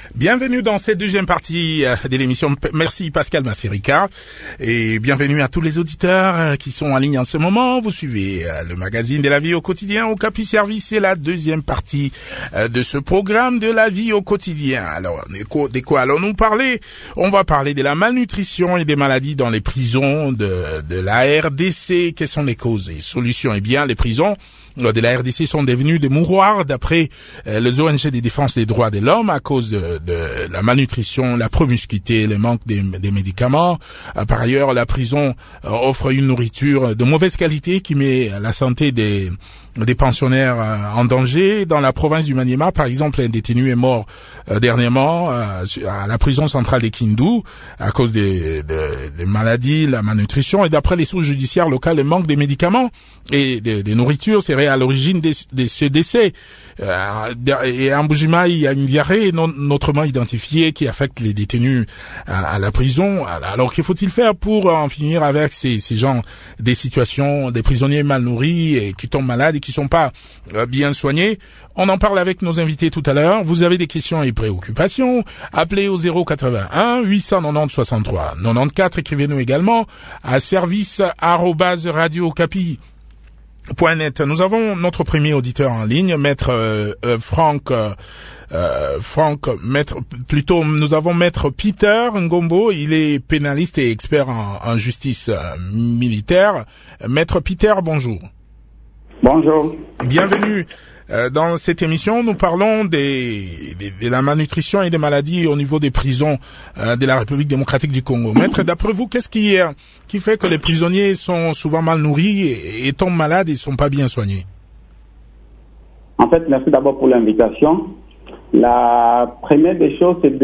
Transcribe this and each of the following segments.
Bienvenue dans cette deuxième partie de l'émission. Merci Pascal Masserica et bienvenue à tous les auditeurs qui sont en ligne en ce moment. Vous suivez le magazine de la vie au quotidien au Capi Service. C'est la deuxième partie de ce programme de la vie au quotidien. Alors, de quoi allons-nous parler? On va parler de la malnutrition et des maladies dans les prisons de la RDC. Quelles sont les causes et solutions? Eh bien, les prisons de la RDC sont devenus des mouroirs d'après les ONG de défense des droits de l'homme à cause de la malnutrition, la promiscuité, le manque des médicaments. Par ailleurs, la prison offre une nourriture de mauvaise qualité qui met la santé des pensionnaires en danger. Dans la province du Maniema, par exemple, un détenu est mort dernièrement à la prison centrale de Kindu à cause des maladies, la malnutrition. Et d'après les sources judiciaires locales, le manque des médicaments et des nourritures serait à l'origine de ce décès. Et en Mbujima, il y a une diarrhée non autrement identifiée qui affecte les détenus à la prison. Alors, qu'il faut-il faire pour en finir avec ces gens, des situations, des prisonniers mal nourris et qui tombent malades et qui sont pas bien soignés? On en parle avec nos invités tout à l'heure. Vous avez des questions et préoccupations, appelez au 081 890 63 94. Écrivez-nous également à service@radiocapi.net. Nous avons notre premier auditeur en ligne, maître nous avons maître Peter Ngombo. Il est pénaliste et expert en justice militaire. Maître Peter, bonjour. Bonjour. Bienvenue. Dans cette émission, nous parlons de la malnutrition et des maladies au niveau des prisons de la République démocratique du Congo. Maître, d'après vous, qu'est-ce qui fait que les prisonniers sont souvent mal nourris et tombent malades et sont pas bien soignés? En fait, merci d'abord pour l'invitation. La première des choses, c'est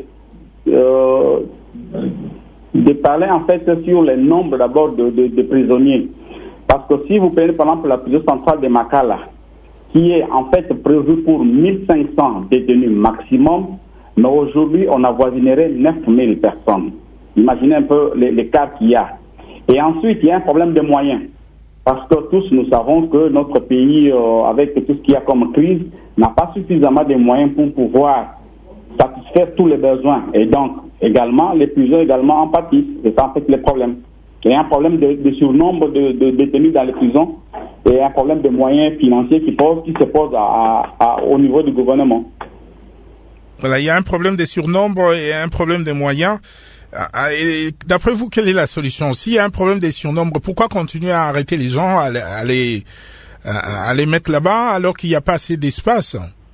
de parler en fait sur le nombre d'abord de prisonniers. Parce que si vous prenez par exemple la prison centrale de Makala, qui est en fait prévue pour 1500 détenus maximum, mais aujourd'hui on avoisinerait 9000 personnes. Imaginez un peu l'écart qu'il y a. Et ensuite, il y a un problème de moyens. Parce que tous nous savons que notre pays, avec tout ce qu'il y a comme crise, n'a pas suffisamment de moyens pour pouvoir satisfaire tous les besoins. Et donc, également, les prisons également en pâtissent. C'est ça en fait le problème. Il y a un problème de surnombre de détenus dans les prisons et un problème de moyens financiers qui se pose au niveau du gouvernement. Voilà, il y a un problème de surnombre et un problème de moyens. Et d'après vous, quelle est la solution? S'il y a un problème de surnombre, pourquoi continuer à arrêter les gens, à les mettre là-bas alors qu'il n'y a pas assez d'espace?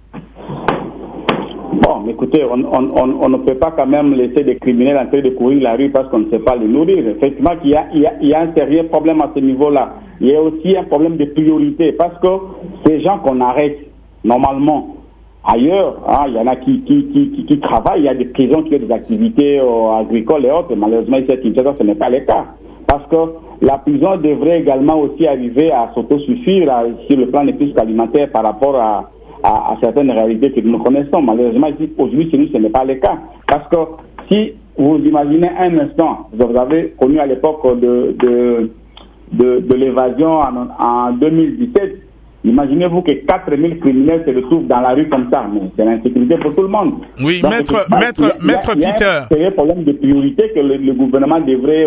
Bon, écoutez, on ne peut pas quand même laisser des criminels en train de courir la rue parce qu'on ne sait pas les nourrir. Effectivement, il y a un sérieux problème à ce niveau-là. Il y a aussi un problème de priorité parce que ces gens qu'on arrête normalement ailleurs, il y en a qui travaillent, il y a des prisons qui ont des activités agricoles et autres. Malheureusement, ici à Kinshasa, ce n'est pas le cas. Parce que la prison devrait également aussi arriver à s'autosuffire sur le plan éthique alimentaire par rapport à certaines réalités que nous connaissons. Malheureusement, ici, aujourd'hui, chez nous, ce n'est pas le cas. Parce que si vous imaginez un instant, vous avez connu à l'époque de l'évasion en 2017, imaginez-vous que 4000 criminels se retrouvent dans la rue comme ça. Mais c'est l'insécurité pour tout le monde. Oui, donc, maître Peter. C'est un problème de priorité que le gouvernement devrait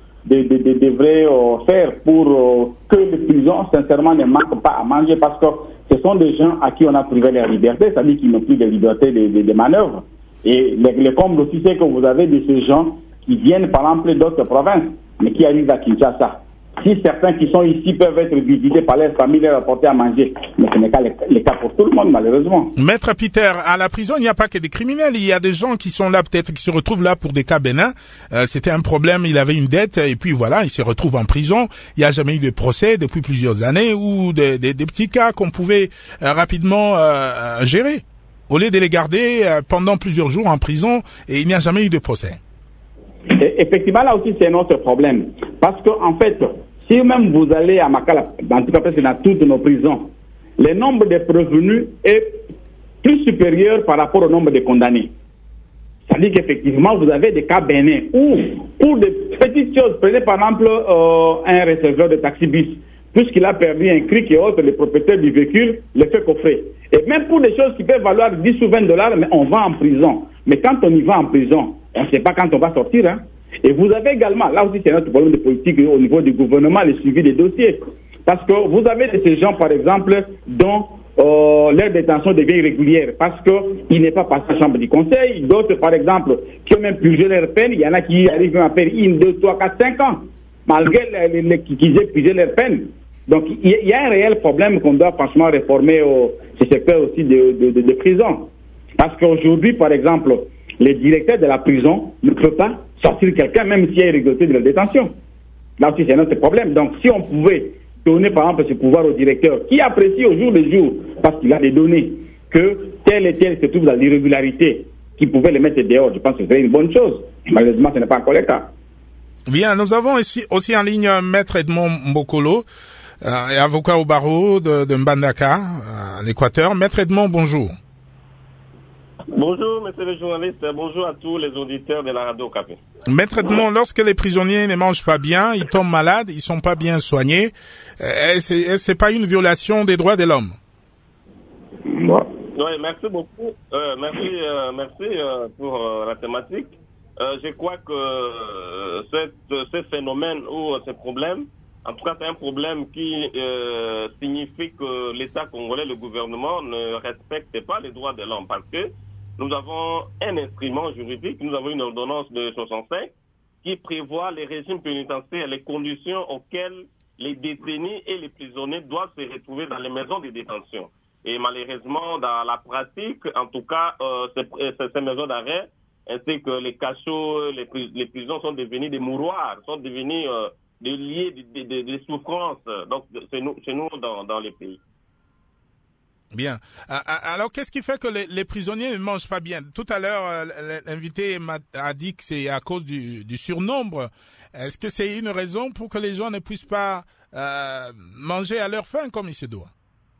faire pour que les prisons, sincèrement, ne manquent pas à manger parce que ce sont des gens à qui on a privé leur liberté, c'est-à-dire qu'ils n'ont plus de liberté de manœuvre. Et le comble aussi, c'est que vous avez de ces gens qui viennent, par exemple, d'autres provinces, mais qui arrivent à Kinshasa. Si certains qui sont ici peuvent être visités par leurs familles, leur apporter à manger, mais ce n'est pas le cas pour tout le monde, malheureusement. Maître Peter, à la prison, il n'y a pas que des criminels. Il y a des gens qui sont là, peut-être, qui se retrouvent là pour des cas bénins. C'était un problème, il avait une dette, et puis voilà, il se retrouve en prison. Il n'y a jamais eu de procès depuis plusieurs années, ou des petits cas qu'on pouvait rapidement gérer. Au lieu de les garder pendant plusieurs jours en prison, et il n'y a jamais eu de procès. Et effectivement, là aussi, c'est un autre problème. Parce que, en fait, si même vous allez à Makala, en tout cas, c'est dans toutes nos prisons, le nombre de prévenus est plus supérieur par rapport au nombre de condamnés. C'est-à-dire qu'effectivement, vous avez des cas bénins où, pour des petites choses, prenez par exemple un receveur de taxi-bus, puisqu'il a perdu un cric et autres, les propriétaires du véhicule les fait coffrer. Et même pour des choses qui peuvent valoir 10 ou 20 dollars, mais on va en prison. Mais quand on y va en prison, on ne sait pas quand on va sortir. Hein. Et vous avez également, là aussi c'est notre problème de politique au niveau du gouvernement, le suivi des dossiers. Parce que vous avez de ces gens, par exemple, dont leur détention devient irrégulière parce qu'il n'est pas passé à la chambre du conseil. D'autres, par exemple, qui ont même purgé leur peine, il y en a qui arrivent à faire 1, 2, 3, 4, 5 ans, malgré qu'ils aient purgé leur peine. Donc, il y a un réel problème qu'on doit franchement réformer ce secteur aussi de prison. Parce qu'aujourd'hui, par exemple, les directeurs de la prison ne peuvent pas sortir quelqu'un, même s'il y a irrégularité de la détention. Là aussi, c'est notre problème. Donc, si on pouvait donner, par exemple, ce pouvoir au directeur, qui apprécie au jour le jour, parce qu'il a des données, que tel et tel se trouve dans l'irrégularité, qui pouvait les mettre dehors, je pense que c'est une bonne chose. Malheureusement, ce n'est pas encore le cas. Bien, nous avons aussi en ligne Maître Edmond Mbokolo, avocat au barreau de Mbandaka, en Équateur. Maître Edmond, bonjour. Bonjour, monsieur le journaliste. Bonjour à tous les auditeurs de la radio Café. Maître Edmond, lorsque les prisonniers ne mangent pas bien, ils tombent malades, ils sont pas bien soignés, c'est pas une violation des droits de l'homme? Oui, merci beaucoup. Merci pour la thématique. Je crois que ce phénomène ou ce problème, en tout cas, c'est un problème qui signifie que l'État congolais, le gouvernement, ne respecte pas les droits de l'homme parce que nous avons un instrument juridique, nous avons une ordonnance de 65 qui prévoit les régimes pénitentiaires, les conditions auxquelles les détenus et les prisonniers doivent se retrouver dans les maisons de détention. Et malheureusement, dans la pratique, en tout cas, ces maisons d'arrêt, ainsi que les cachots, les prisons sont devenus des mouroirs, sont devenus des lieux de souffrance. Donc, chez nous dans les pays. Bien. Alors, qu'est-ce qui fait que les prisonniers ne mangent pas bien? Tout à l'heure, l'invité a dit que c'est à cause du surnombre. Est-ce que c'est une raison pour que les gens ne puissent pas manger à leur faim comme il se doit?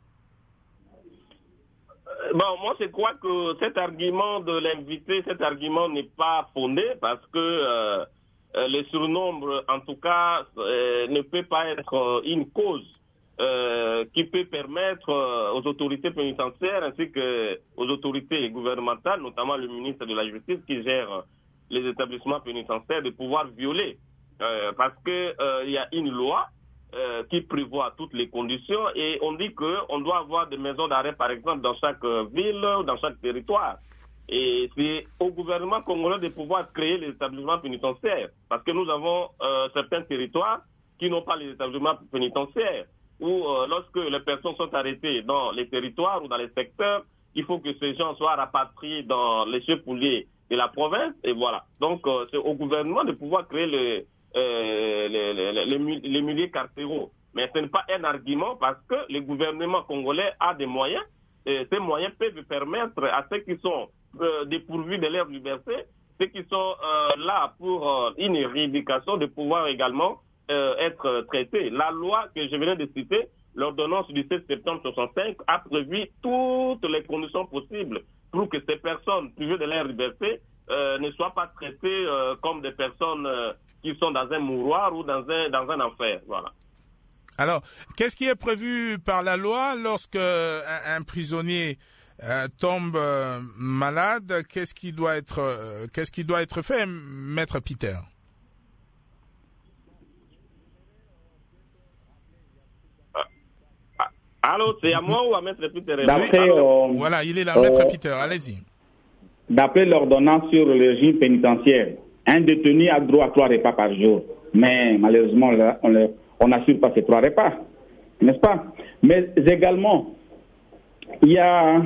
Bon, moi, je crois que cet argument de l'invité, cet argument n'est pas fondé parce que le surnombre, en tout cas, ne peut pas être une cause qui peut permettre aux autorités pénitentiaires ainsi qu'aux autorités gouvernementales, notamment le ministre de la Justice qui gère les établissements pénitentiaires, de pouvoir violer. Parce que il y a une loi qui prévoit toutes les conditions et on dit qu'on doit avoir des maisons d'arrêt, par exemple, dans chaque ville ou dans chaque territoire. Et c'est au gouvernement congolais de pouvoir créer les établissements pénitentiaires. Parce que nous avons certains territoires qui n'ont pas les établissements pénitentiaires. Où lorsque les personnes sont arrêtées dans les territoires ou dans les secteurs, il faut que ces gens soient rapatriés dans les chefs pouliers de la province. Et voilà. Donc c'est au gouvernement de pouvoir créer les milieux carcéraux. Mais ce n'est pas un argument parce que le gouvernement congolais a des moyens. Et ces moyens peuvent permettre à ceux qui sont dépourvus de leur liberté, ceux qui sont là pour une éradication, de pouvoir également être traités. La loi que je venais de citer, l'ordonnance du 7 septembre 65, a prévu toutes les conditions possibles pour que ces personnes privées de leur liberté ne soient pas traitées comme des personnes qui sont dans un mouroir ou dans un enfer. Voilà. Alors, qu'est-ce qui est prévu par la loi lorsque un prisonnier tombe malade? Qu'est-ce qui doit être fait, Maître Peter? Allô, c'est à moi ou à Maître Peter? Voilà, il est là, Maître Peter, allez-y. D'après l'ordonnance sur le régime pénitentiaire, un détenu a droit à 3 repas par jour. Mais malheureusement, on n'assure pas ces 3 repas, n'est-ce pas? Mais également, il y a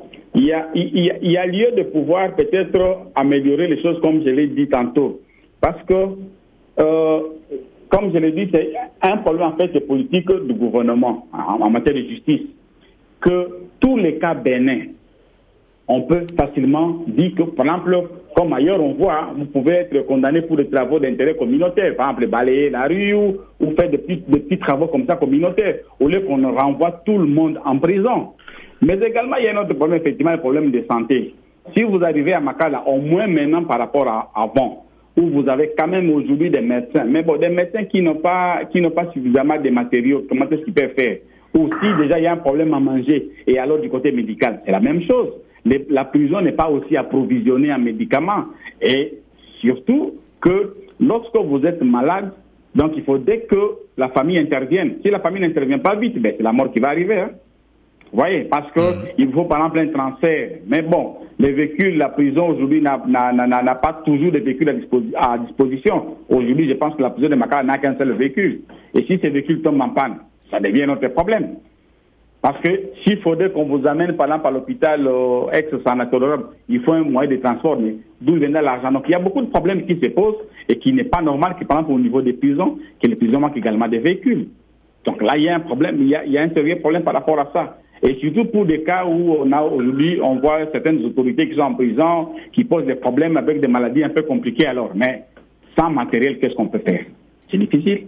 lieu de pouvoir peut-être améliorer les choses comme je l'ai dit tantôt. Parce que, comme je l'ai dit, c'est un problème en fait de politique du gouvernement en matière de justice. Que tous les cas bénins, on peut facilement dire que, par exemple, comme ailleurs on voit, vous pouvez être condamné pour des travaux d'intérêt communautaire, par exemple balayer la rue ou faire des petits travaux comme ça communautaires, au lieu qu'on renvoie tout le monde en prison. Mais également, il y a un autre problème, effectivement, le problème de santé. Si vous arrivez à Makala, au moins maintenant par rapport à avant, où vous avez quand même aujourd'hui des médecins. Mais bon, des médecins qui n'ont pas suffisamment de matériaux, comment est-ce qu'ils peuvent faire? Ou si déjà il y a un problème à manger, et alors du côté médical, c'est la même chose. La prison n'est pas aussi approvisionnée en médicaments. Et surtout que lorsque vous êtes malade, donc il faudrait que la famille intervienne. Si la famille n'intervient pas vite, ben, c'est la mort qui va arriver. Hein. Vous voyez, parce qu'il faut par exemple un transfert. Mais bon, les véhicules, la prison aujourd'hui n'a pas toujours de véhicules à disposition. Aujourd'hui, je pense que la prison de Makala n'a qu'un seul véhicule. Et si ces véhicules tombent en panne, ça devient notre problème. Parce que s'il faudrait qu'on vous amène par exemple à l'hôpital ex-sanatorium, il faut un moyen de transport, mais d'où vient l'argent. Donc il y a beaucoup de problèmes qui se posent et qui n'est pas normal que par exemple au niveau des prisons, que les prisons manquent également des véhicules. Donc là, il y a un problème, il y a un sérieux problème par rapport à ça. Et surtout pour des cas où on voit certaines autorités qui sont en prison, qui posent des problèmes avec des maladies un peu compliquées alors. Mais sans matériel, qu'est-ce qu'on peut faire? C'est difficile.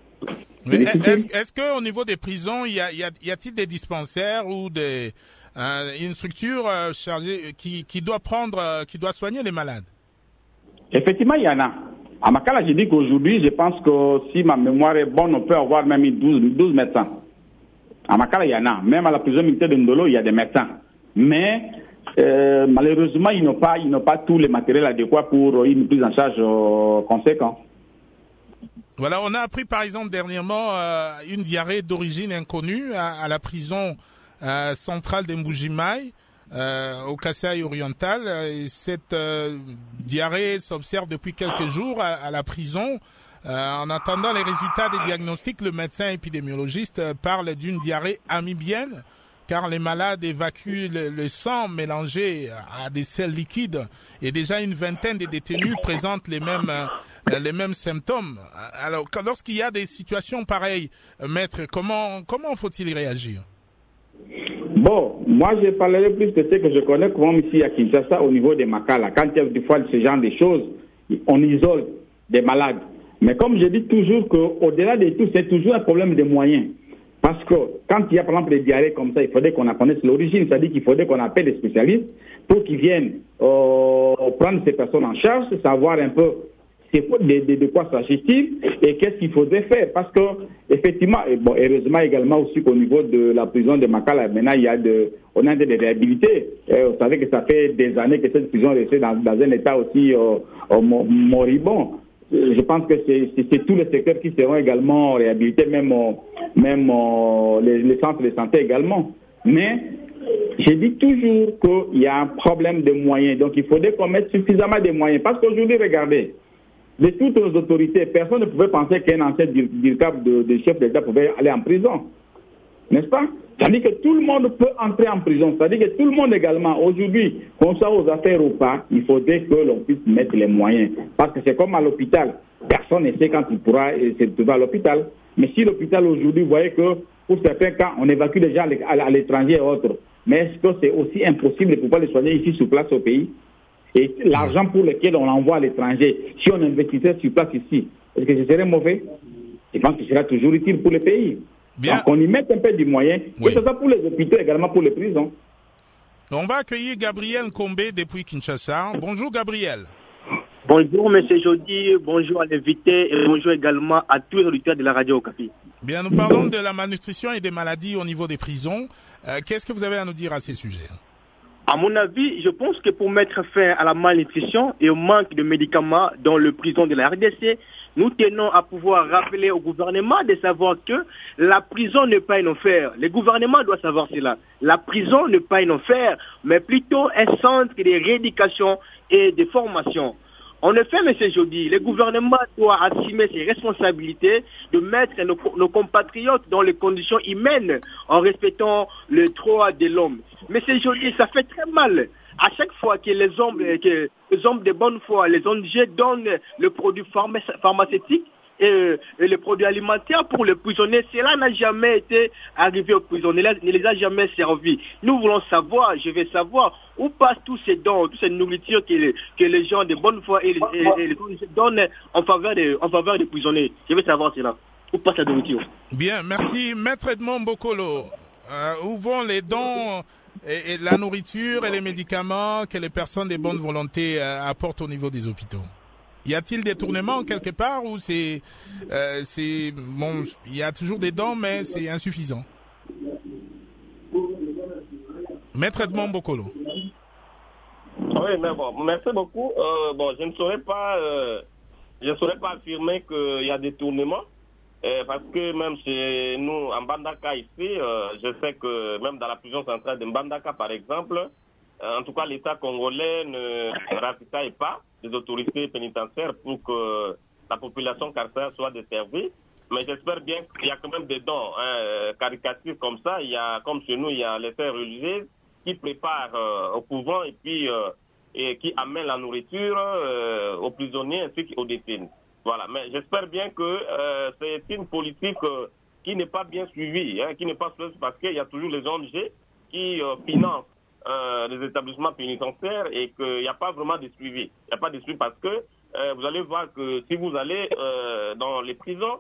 Est-ce qu'au niveau des prisons, y a-t-il des dispensaires ou une structure chargée qui doit soigner les malades? Effectivement, il y en a. À Makala, j'ai dit qu'aujourd'hui, je pense que si ma mémoire est bonne, on peut avoir même 12 médecins. À Makala, il y en a. Même à la prison militaire de Ndolo, il y a des médecins. Mais malheureusement, ils n'ont pas tous les matériels adéquats pour une prise en charge conséquente. Voilà, on a appris par exemple dernièrement une diarrhée d'origine inconnue à la prison centrale d'Mbujimai, au Kasaï oriental. Et cette diarrhée s'observe depuis quelques jours à la prison. En attendant les résultats des diagnostics, le médecin épidémiologiste parle d'une diarrhée amibienne, car les malades évacuent le sang mélangé à des sels liquides. Et déjà une vingtaine de détenus présentent les mêmes symptômes. Alors, lorsqu'il y a des situations pareilles, maître, comment faut-il réagir? Bon, moi je parlerai plus de ce que je connais comme ici à Kinshasa au niveau des Makala. Quand il y a des fois ce genre de choses, on isole des malades. Mais comme je dis toujours qu'au-delà de tout, c'est toujours un problème de moyens. Parce que quand il y a par exemple des diarrhées comme ça, il faudrait qu'on connaisse l'origine, c'est-à-dire qu'il faudrait qu'on appelle des spécialistes pour qu'ils viennent prendre ces personnes en charge, savoir un peu de quoi s'agit-il et qu'est-ce qu'il faudrait faire. Parce que effectivement, bon, heureusement également aussi qu'au niveau de la prison de Makala, maintenant on a des réhabilités. Vous savez que ça fait des années que cette prison est restée dans un état aussi moribond. Je pense que c'est tous les secteurs qui seront également réhabilités, même les centres de santé également. Mais je dis toujours qu'il y a un problème de moyens. Donc il faudrait qu'on mette suffisamment de moyens. Parce qu'aujourd'hui, regardez, de toutes les autorités, personne ne pouvait penser qu'un ancien DIRCAP de chef d'État pouvait aller en prison. N'est-ce pas? C'est-à-dire que tout le monde peut entrer en prison. C'est-à-dire que tout le monde également, aujourd'hui, qu'on soit aux affaires ou pas, il faudrait que l'on puisse mettre les moyens. Parce que c'est comme à l'hôpital. Personne ne sait quand il pourra se trouver à l'hôpital. Mais si l'hôpital aujourd'hui, vous voyez que pour certains cas, on évacue les gens à l'étranger et autres. Mais est-ce que c'est aussi impossible de pouvoir les soigner ici sur place au pays? Et l'argent pour lequel on l'envoie à l'étranger, si on investissait sur place ici, est-ce que ce serait mauvais? Je pense que ce sera toujours utile pour le pays. Bien. Donc on y met un peu du moyen, oui. Et c'est ça pour les hôpitaux, également pour les prisons. On va accueillir Gabriel Combé depuis Kinshasa. Bonjour Gabriel. Bonjour M. Jody, bonjour à l'invité et bonjour également à tous les auditeurs de la radio Okapi. Bien, nous parlons de la malnutrition et des maladies au niveau des prisons. Qu'est-ce que vous avez à nous dire à ces sujets? À mon avis, je pense que pour mettre fin à la malnutrition et au manque de médicaments dans le prison de la RDC, nous tenons à pouvoir rappeler au gouvernement de savoir que la prison n'est pas un enfer. Le gouvernement doit savoir cela. La prison n'est pas un enfer, mais plutôt un centre de rééducation et de formation. En effet, M. Jody, le gouvernement doit assumer ses responsabilités de mettre nos compatriotes dans les conditions humaines en respectant le droit de l'homme. M. Jody, ça fait très mal. À chaque fois que les hommes de bonne foi, les ONG donnent le produit pharmaceutique et les produits alimentaires pour les prisonniers, cela n'a jamais été arrivé aux prisonniers, ne les a jamais servis. Nous voulons savoir, je veux savoir, où passent tous ces dons, toute cette nourriture que les gens de bonne foi et les ONG donnent en faveur des prisonniers. Je veux savoir cela. Où passe la nourriture? Bien, merci. Maître Edmond Bokolo, où vont les dons et la nourriture et les médicaments que les personnes de bonne volonté apportent au niveau des hôpitaux? Y a-t-il des tournements quelque part ou c'est bon, il y a toujours des dons mais c'est insuffisant? Maître Edmond Bokolo. Oui, mais bon, merci beaucoup. Bon, je ne saurais pas affirmer qu'il y a des tournements. Parce que même chez nous, en Mbandaka ici, je sais que même dans la prison centrale de Mbandaka, par exemple, en tout cas, l'État congolais ne ravitaille pas les autorités pénitentiaires pour que la population carcérale soit desservie. Mais j'espère bien qu'il y a quand même des dons caritatifs comme ça. Il y a, comme chez nous, il y a les frères religieux qui préparent au couvent et puis et qui amènent la nourriture aux prisonniers ainsi qu'aux détenus. Voilà, mais j'espère bien que c'est une politique qui n'est pas bien suivie, qui n'est pas suivie parce qu'il y a toujours les ONG qui financent les établissements pénitentiaires et qu'il n'y a pas vraiment de suivi. Il n'y a pas de suivi parce que vous allez voir que si vous allez dans les prisons,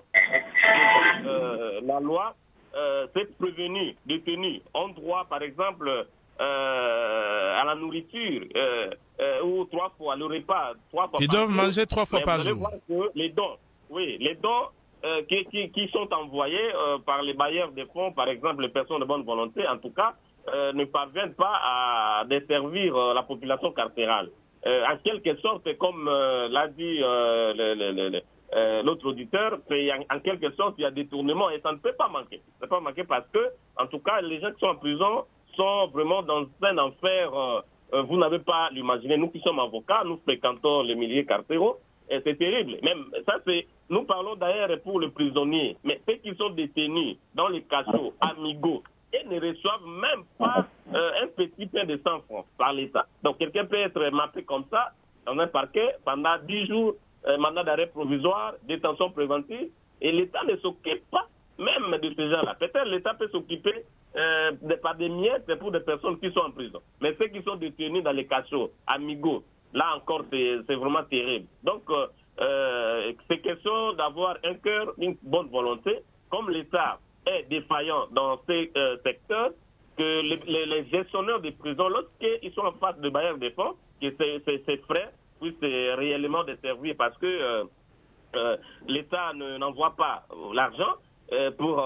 la loi, c'est prévenu, détenu, ont droit par exemple à la nourriture ou 3 fois le repas, 3 fois Ils par doivent jour. manger 3 fois par jour. Vous allez voir que les dons qui sont envoyés par les bailleurs de fonds, par exemple les personnes de bonne volonté, en tout cas, ne parviennent pas à desservir la population carcérale. En quelque sorte, comme l'a dit l'autre auditeur, en quelque sorte, il y a des détournement et ça ne peut pas manquer. Ça ne peut pas manquer parce que, en tout cas, les gens qui sont en prison sont vraiment dans un enfer. Vous n'avez pas l'imaginer. Nous qui sommes avocats, nous fréquentons les milieux carcéraux et c'est terrible. Même ça, nous parlons d'ailleurs pour les prisonniers, mais ceux qui sont détenus dans les cachots amigos et ne reçoivent même pas un petit pain de 100 francs par l'État. Donc quelqu'un peut être mappé comme ça dans un parquet pendant 10 jours, mandat d'arrêt provisoire, détention préventive, et l'État ne s'occupe pas même de ces gens-là. Peut-être l'État peut s'occuper par des miettes pour des personnes qui sont en prison. Mais ceux qui sont détenus dans les cachots, amigos, là encore, c'est vraiment terrible. Donc, c'est question d'avoir un cœur, une bonne volonté. Comme l'État est défaillant dans ces secteurs, que les gestionnaires des prisons, lorsqu'ils sont en face de bailleurs de fonds, que ces frais puissent réellement desservir parce que l'État n'envoie pas l'argent pour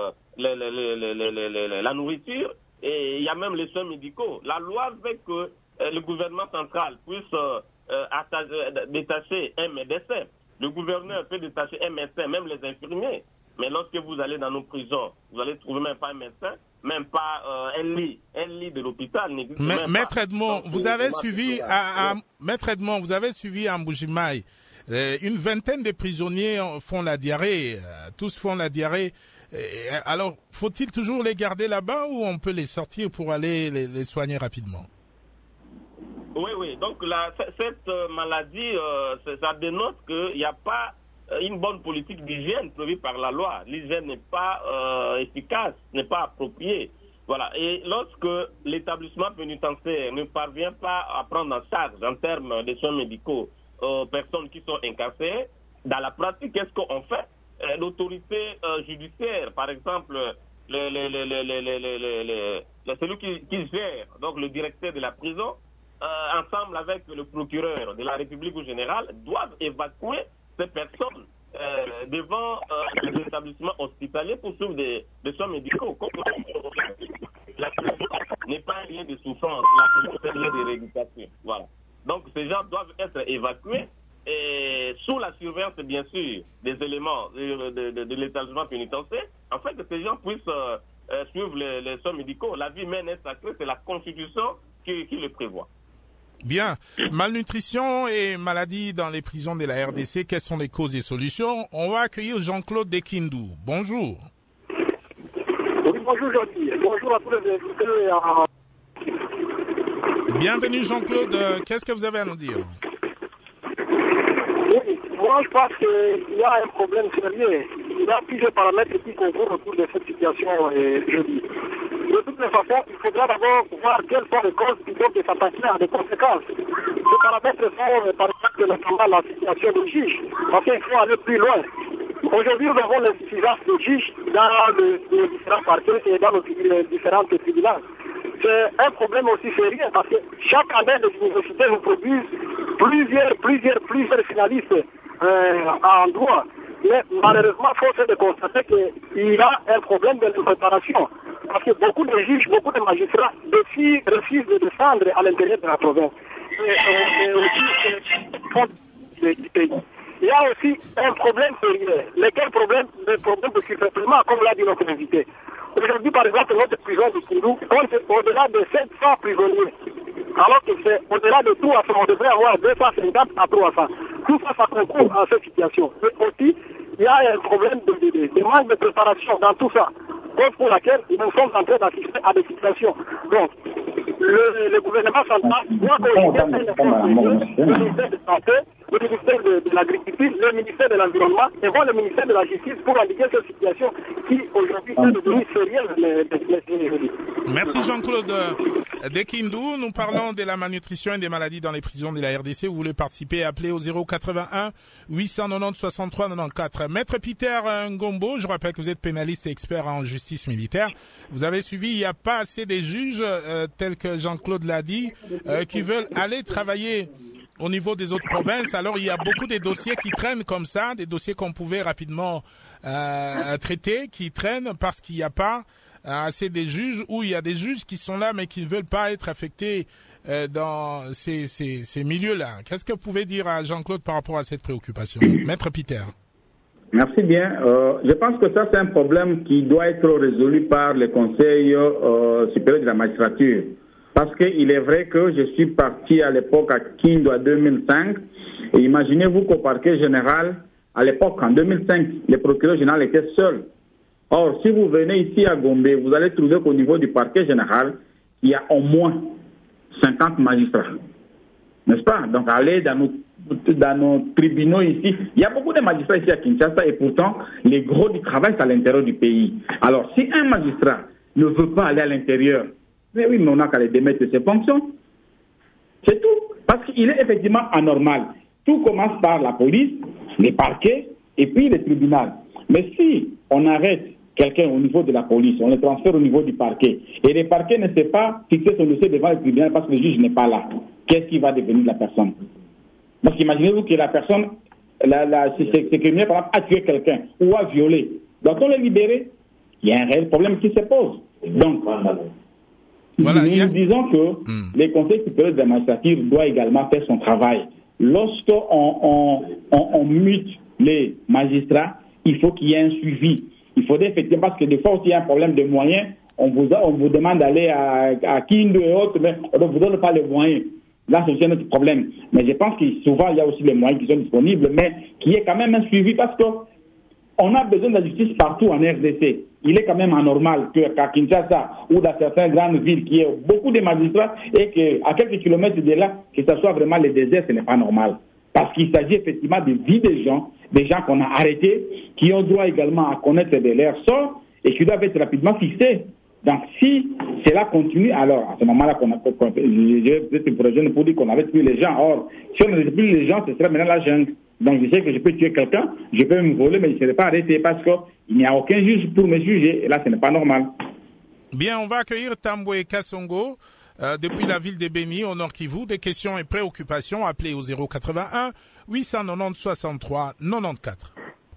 la nourriture et il y a même les soins médicaux. La loi veut que le gouvernement central puisse détacher un médecin. Le gouverneur peut détacher un médecin, même les infirmiers. Mais lorsque vous allez dans nos prisons, vous allez trouver même pas un médecin, même pas un lit de l'hôpital n'existe même pas. Maître Edmond, vous avez suivi Maître Edmond, vous avez suivi à Mbujimaï. Une vingtaine de prisonniers font la diarrhée, tous font la diarrhée. Alors, faut-il toujours les garder là-bas ou on peut les sortir pour aller les soigner rapidement? Oui. Donc cette maladie, ça dénote qu'il n'y a pas une bonne politique d'hygiène prévue par la loi. L'hygiène n'est pas efficace, n'est pas appropriée. Voilà. Et lorsque l'établissement pénitentiaire ne parvient pas à prendre en charge en termes de soins médicaux personnes qui sont incarcérées, dans la pratique, qu'est-ce qu'on fait? L'autorité judiciaire, par exemple, celui qui gère, donc le directeur de la prison, ensemble avec le procureur de la République au général, doivent évacuer ces personnes devant les établissements hospitaliers pour suivre des soins médicaux. La prison n'est pas un lieu de souffrance, la prison est un lieu de rééducation. Voilà. Donc ces gens doivent être évacués et sous la surveillance, bien sûr, des éléments de l'établissement pénitentiaire, afin que ces gens puissent suivre les soins médicaux. La vie humaine est sacrée, c'est la Constitution qui le prévoit. Bien. Malnutrition et maladies dans les prisons de la RDC, quelles sont les causes et solutions? On va accueillir Jean-Claude Dekindou. Bonjour. Oui, bonjour Jean-Claude. Bonjour à tous les invités. Bienvenue Jean-Claude. Qu'est-ce que vous avez à nous dire? Oui, moi je pense qu'il y a un problème sérieux. Il y a plusieurs paramètres qui concourent autour de cette situation, je dis. De toutes les façons, il faudra d'abord voir quelles sont les causes qui doivent s'attaquer à des conséquences. Les paramètres sont, par exemple, notamment la situation des juges, parce qu'il faut aller plus loin. Aujourd'hui, nous avons l'insuffisance des juges dans les différents parquets et dans les différentes tribunaux. C'est un problème aussi sérieux parce que chaque année, les universités nous produisent plus plusieurs finalistes en droit. Mais malheureusement, il faut se constater qu'il y a un problème de préparation. Parce que beaucoup de juges, beaucoup de magistrats refusent de descendre à l'intérieur de la province. Et aussi, du pays. Il y a aussi un problème sérieux. Lequel problème? Le problème de surpeuplement, comme l'a dit notre invité. Aujourd'hui, par exemple, notre prison de Kindu compte au-delà de 700 prisonniers. Alors que c'est au-delà de 300, on devrait avoir 250 à 300. Tout ça, ça concourt à cette situation. Mais aussi, il y a un problème de manque de préparation dans tout ça. Cause pour laquelle nous sommes en train d'assister à des situations. Donc, le gouvernement central doit coordonner le ministère de la Santé, le ministère de l'Agriculture, le ministère de l'Environnement et le ministère de la Justice pour indiquer cette situation qui aujourd'hui est devenue sérieuse. Merci Jean-Claude. De Kindu, nous parlons de la malnutrition et des maladies dans les prisons de la RDC. Vous voulez participer, appelez au 081 890 63 94. Maître Peter Ngombo, je rappelle que vous êtes pénaliste et expert en justice militaire. Vous avez suivi, il n'y a pas assez de juges, tels que Jean-Claude l'a dit, qui veulent aller travailler au niveau des autres provinces. Alors, il y a beaucoup de dossiers qui traînent comme ça, des dossiers qu'on pouvait rapidement traiter, qui traînent parce qu'il n'y a pas assez de juges, ou il y a des juges qui sont là mais qui ne veulent pas être affectés dans ces milieux-là. Qu'est-ce que vous pouvez dire à Jean-Claude par rapport à cette préoccupation? Maître Peter. Merci bien. Je pense que ça, c'est un problème qui doit être résolu par le Conseil supérieur de la magistrature. Parce qu'il est vrai que je suis parti à l'époque à Kindu en 2005. Et imaginez-vous qu'au parquet général, à l'époque, en 2005, le procureur général était seul. Or, si vous venez ici à Gombe, vous allez trouver qu'au niveau du parquet général, il y a au moins 50 magistrats. N'est-ce pas? Donc, allez dans nos tribunaux ici. Il y a beaucoup de magistrats ici à Kinshasa et pourtant, les gros du travail, c'est à l'intérieur du pays. Alors, si un magistrat ne veut pas aller à l'intérieur, mais oui, mais on n'a qu'à les démettre de ses fonctions. C'est tout. Parce qu'il est effectivement anormal. Tout commence par la police, les parquets et puis les tribunaux. Mais si on arrête quelqu'un au niveau de la police, on le transfère au niveau du parquet, et le parquet ne sait pas fixer son dossier devant le tribunal parce que le juge n'est pas là, qu'est-ce qui va devenir de la personne? Parce qu'imaginez-vous que la personne, ce criminel, par exemple, a tué quelqu'un ou a violé. Doit-on le libérer? Il y a un réel problème qui se pose. Donc, voilà, nous disons que le Conseil supérieur de la magistrature doit également faire son travail. Lorsqu'on mute les magistrats, il faut qu'il y ait un suivi. Il faudrait effectivement, parce que des fois aussi il y a un problème de moyens, on vous demande d'aller à Kindu et autres, mais on ne vous donne pas les moyens. Là, c'est aussi notre problème. Mais je pense que souvent, il y a aussi les moyens qui sont disponibles, mais qu'il y ait quand même un suivi, parce qu'on a besoin de la justice partout en RDC. Il est quand même anormal qu'à Kinshasa ou dans certaines grandes villes, qu'il y ait beaucoup de magistrats et qu'à quelques kilomètres de là, que ce soit vraiment le désert, ce n'est pas normal. Parce qu'il s'agit effectivement de vie des gens qu'on a arrêtés, qui ont droit également à connaître de leur sort et qui doivent être rapidement fixés. Donc si cela continue, alors à ce moment-là, je jeune pour dire qu'on avait tué les gens. Or, si on n'avait plus les gens, ce serait maintenant la jungle. Donc je sais que je peux tuer quelqu'un, je peux me voler, mais je ne serai pas arrêté parce qu'il n'y a aucun juge pour me juger. Et là, ce n'est pas normal. Bien, on va accueillir Tambwe Kassongo depuis la ville de Béni, au Nord Kivu. Des questions et préoccupations, appelez au 081 890 63 94.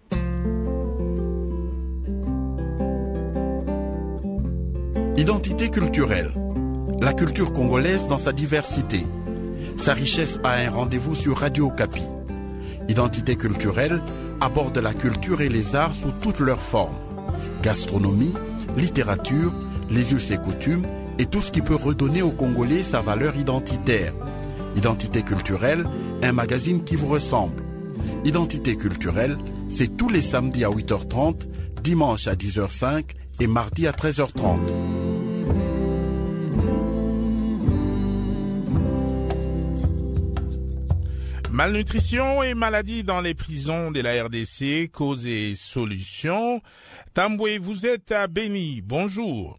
Identité culturelle. La culture congolaise dans sa diversité. Sa richesse a un rendez-vous sur Radio Okapi. Identité culturelle aborde la culture et les arts sous toutes leurs formes. Gastronomie, littérature, les us et coutumes et tout ce qui peut redonner aux Congolais sa valeur identitaire. Identité culturelle, un magazine qui vous ressemble. Identité culturelle, c'est tous les samedis à 8h30, dimanche à 10h05 et mardi à 13h30. Malnutrition et maladies dans les prisons de la RDC, causes et solutions. Tambwe, vous êtes à Béni. Bonjour.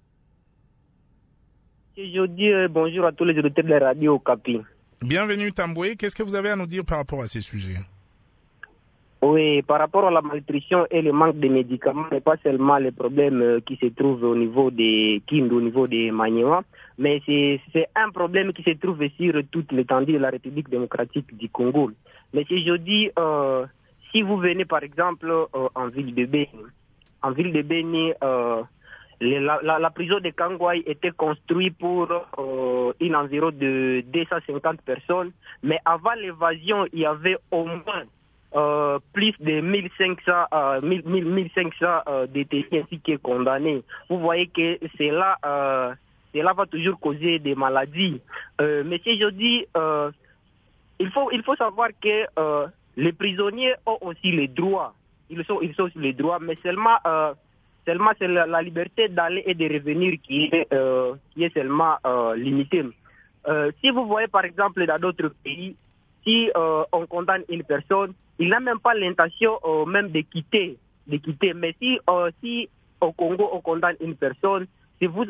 Je dis bonjour à tous les auditeurs de la radio Okapi. Bienvenue Tambwe. Qu'est-ce que vous avez à nous dire par rapport à ces sujets? Oui, par rapport à la malnutrition et le manque de médicaments, ce n'est pas seulement les problèmes qui se trouvent au niveau des Kindes, au niveau des Maniema, mais c'est un problème qui se trouve sur toute l'étendue de la République démocratique du Congo. Mais si je dis, si vous venez par exemple en ville de Beni, la prison de Kangwai était construite pour une environ de 250 personnes, mais avant l'évasion, il y avait au moins plus de 1500 détenus ainsi que condamnés. Vous voyez que cela va toujours causer des maladies. Mais si je dis, il faut savoir que les prisonniers ont aussi les droits. Ils ont aussi les droits, mais seulement c'est la liberté d'aller et de revenir qui est seulement limitée. Si vous voyez par exemple dans d'autres pays, si on condamne une personne, il n'a même pas l'intention même de quitter. Mais si au Congo on condamne une personne, si vous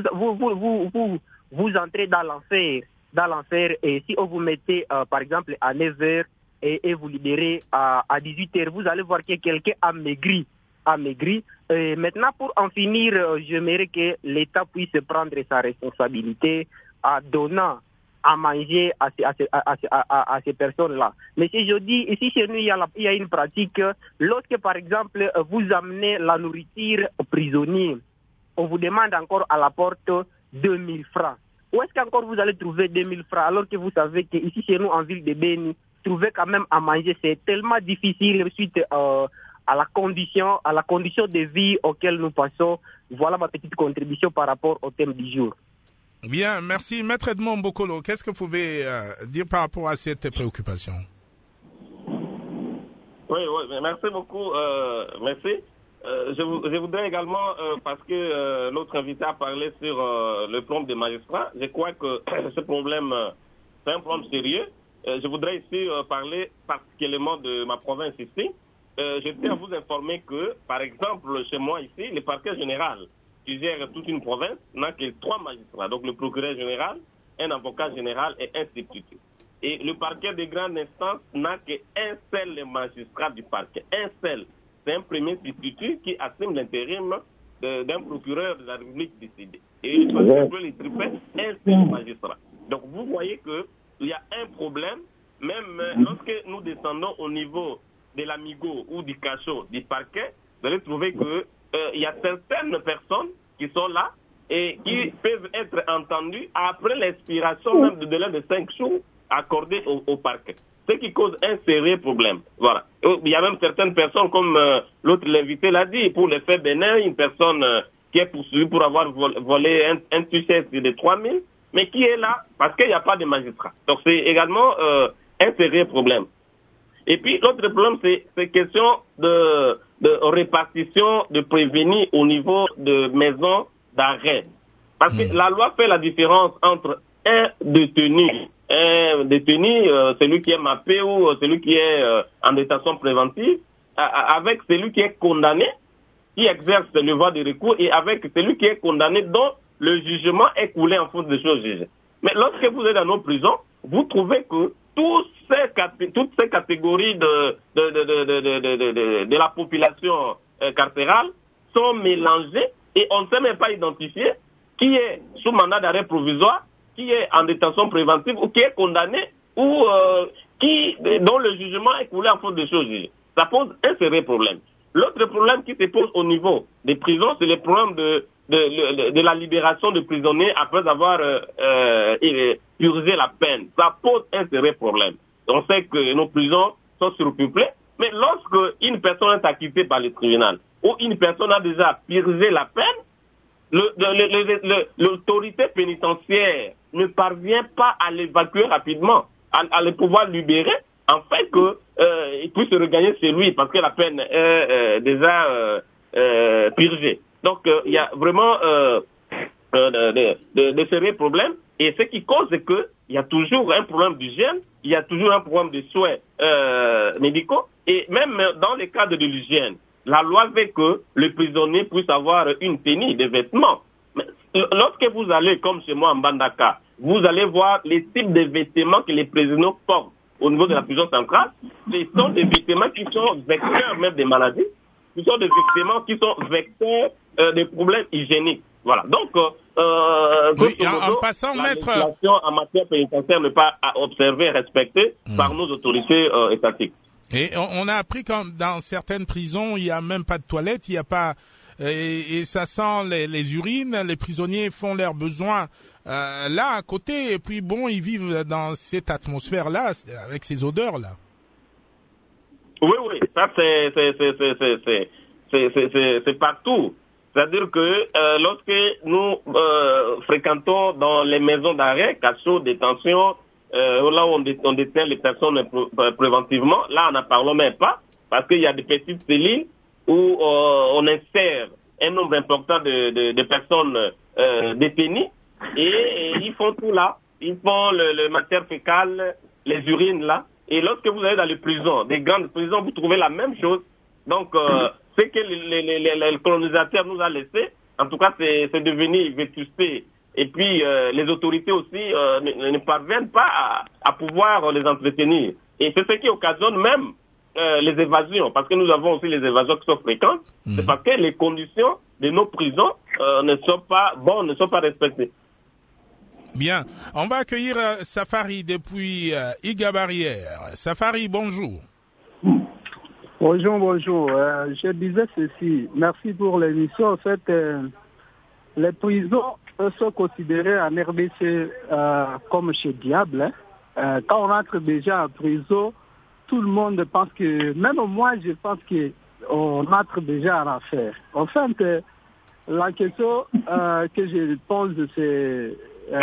entrez dans l'enfer, et si on vous mettez par exemple à 9h et vous libérez à 18h, vous allez voir que quelqu'un a maigri. Et maintenant, pour en finir, j'aimerais que l'État puisse prendre sa responsabilité en donnant à manger à ces personnes-là. Mais si je dis, ici chez nous, il y a une pratique, lorsque par exemple vous amenez la nourriture aux prisonniers, on vous demande encore à la porte 2000 francs. Où est-ce qu'encore vous allez trouver 2000 francs alors que vous savez qu'ici chez nous en ville de Beni, trouver quand même à manger, c'est tellement difficile suite à la condition de vie auquel nous passons. Voilà ma petite contribution par rapport au thème du jour. Bien, merci. Maître Edmond Bokolo, qu'est-ce que vous pouvez dire par rapport à cette préoccupation? Oui, merci beaucoup. Merci. Je voudrais également, parce que l'autre invité a parlé sur le problème des magistrats, je crois que ce problème, c'est un problème sérieux. Je voudrais ici parler particulièrement de ma province ici. Je tiens à vous informer que, par exemple, chez moi ici, le parquet général qui gère toute une province n'a que 3 magistrats. Donc le procureur général, un avocat général et un substitut. Et le parquet de grande instance n'a qu'un seul magistrat du parquet. Un seul. C'est un premier substitut qui assume l'intérim d'un procureur de la République décidée. Et le parquet de triplet, un seul magistrat. Donc vous voyez qu'il y a un problème, même lorsque nous descendons au niveau de l'amigo ou du cachot du parquet, vous allez trouver que il y a certaines personnes qui sont là et qui peuvent être entendues après l'expiration même du délai de 5 jours accordé au parquet. Ce qui cause un sérieux problème. Voilà. Il y a même certaines personnes, comme l'autre l'invité l'a dit, pour les faits bénins, une personne qui est poursuivie pour avoir volé un t-shirt de 3000, mais qui est là parce qu'il n'y a pas de magistrat. Donc c'est également un sérieux problème. Et puis l'autre problème, c'est question de répartition de prévenus au niveau de maisons d'arrêt. Parce que la loi fait la différence entre un détenu, celui qui est mappé ou celui qui est en détention préventive, avec celui qui est condamné, qui exerce le droit de recours, et avec celui qui est condamné dont le jugement est coulé en force de choses jugées. Mais lorsque vous êtes dans nos prisons, vous trouvez que toutes ces catégories de la population carcérale sont mélangées et on ne sait même pas identifier qui est sous mandat d'arrêt provisoire, qui est en détention préventive ou qui est condamné ou dont le jugement est coulé en force de choses jugées. Ça pose un sérieux problème. L'autre problème qui se pose au niveau des prisons, c'est le problème de la libération de prisonniers après avoir purgé la peine. Ça pose un sérieux problème. On sait que nos prisons sont surpeuplées, mais lorsque une personne est acquittée par le tribunal ou une personne a déjà purgé la peine, l'autorité pénitentiaire ne parvient pas à l'évacuer rapidement, à le pouvoir libérer, afin qu'il puisse regagner chez lui parce que la peine est déjà purgée. Donc il y a vraiment de sérieux problèmes. Et ce qui cause, c'est qu'il y a toujours un problème d'hygiène, il y a toujours un problème de soins médicaux. Et même dans le cadre de l'hygiène, la loi veut que le prisonnier puisse avoir une tenue, des vêtements. Mais lorsque vous allez, comme chez moi en Bandaka, vous allez voir les types de vêtements que les prisonniers portent. au niveau de la prison centrale, ce sont des victimes qui sont vecteurs même des maladies, ce sont des victimes qui sont vecteurs des problèmes hygiéniques. Voilà. Donc, oui, en passant, la maître, législation en matière pénitentiaire n'est pas observée et respectée par nos autorités étatiques. Et on a appris que dans certaines prisons, il n'y a même pas de toilettes, il n'y a pas, et ça sent les urines, les prisonniers font leurs besoins là à côté, et puis bon, ils vivent dans cette atmosphère-là, avec ces odeurs-là. Oui, ça c'est partout. C'est-à-dire que lorsque nous fréquentons dans les maisons d'arrêt, cachot, détention, là où on détient les personnes préventivement, là on n'en parle même pas, parce qu'il y a des petites cellules où on insère un nombre important de personnes détenues, et ils font tout là. Ils font le matière fécale, les urines là. Et lorsque vous allez dans les prisons, des grandes prisons, vous trouvez la même chose. Donc, ce que les colonisateurs nous ont laissé, en tout cas, c'est devenu vétusté. Et puis, les autorités aussi ne parviennent pas à pouvoir les entretenir. Et c'est ce qui occasionne même les évasions, parce que nous avons aussi les évasions qui sont fréquentes. C'est parce que les conditions de nos prisons ne sont pas bonnes, ne sont pas respectées. Bien. On va accueillir Safari depuis Iga Barrière. Safari, bonjour. Bonjour. Je disais ceci. Merci pour l'émission. En fait, les prisons sont considérées en RDC comme chez Diable. Quand on entre déjà en prison, tout le monde pense que, même moi, je pense qu'on entre déjà en affaire. En fait, la question que je pose, c'est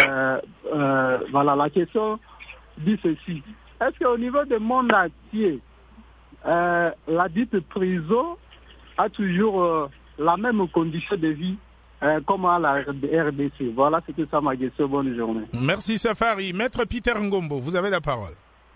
voilà, la question dit ceci. Est-ce qu'au niveau du monde entier, la dite prison a toujours la même condition de vie comme à la RDC? Voilà, c'était ça ma question. Bonne journée. Merci Safari. Maître Peter Ngombo, vous avez la parole.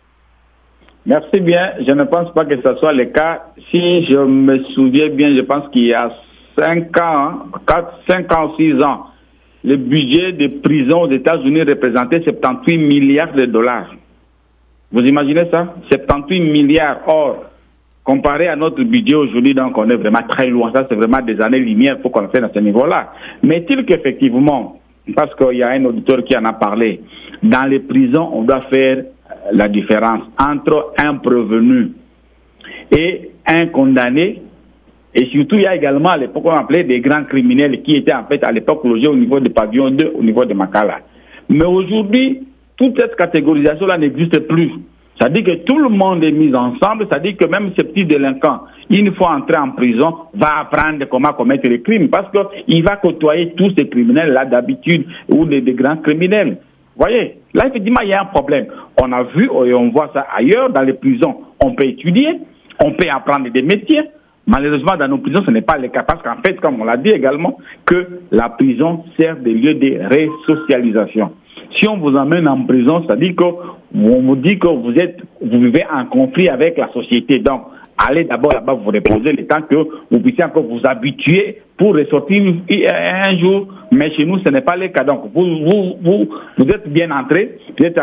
Merci bien. Je ne pense pas que ce soit le cas. Si je me souviens bien, je pense qu'il y a 5 ans, 6 ans, le budget des prisons aux États-Unis représentait 78 milliards de dollars. Vous imaginez ça? 78 milliards. Or, comparé à notre budget aujourd'hui, donc on est vraiment très loin. Ça, c'est vraiment des années-lumière pour qu'on fasse à ce niveau-là. Mais est-il qu'effectivement, parce qu'il y a un auditeur qui en a parlé, dans les prisons, on doit faire la différence entre un prévenu et un condamné. Et surtout, il y a également à l'époque, on appelait des grands criminels qui étaient en fait à l'époque logés au niveau de Pavillon 2, au niveau de Makala. Mais aujourd'hui, toute cette catégorisation-là n'existe plus. C'est-à-dire que tout le monde est mis ensemble, c'est-à-dire que même ces petits délinquants, une fois entrés en prison, va apprendre comment commettre les crimes, parce qu'il va côtoyer tous ces criminels-là d'habitude, ou des grands criminels. Vous voyez, là effectivement, il y a un problème. On a vu et on voit ça ailleurs, dans les prisons. On peut étudier, on peut apprendre des métiers. Malheureusement, dans nos prisons, ce n'est pas le cas, parce qu'en fait, comme on l'a dit également, que la prison sert de lieu de résocialisation. Si on vous emmène en prison, c'est-à-dire qu'on vous dit que vous vivez en conflit avec la société. Donc, allez d'abord là-bas vous reposer le temps que vous puissiez encore vous habituer pour ressortir un jour. Mais chez nous, ce n'est pas le cas. Donc, vous êtes bien entré, peut-être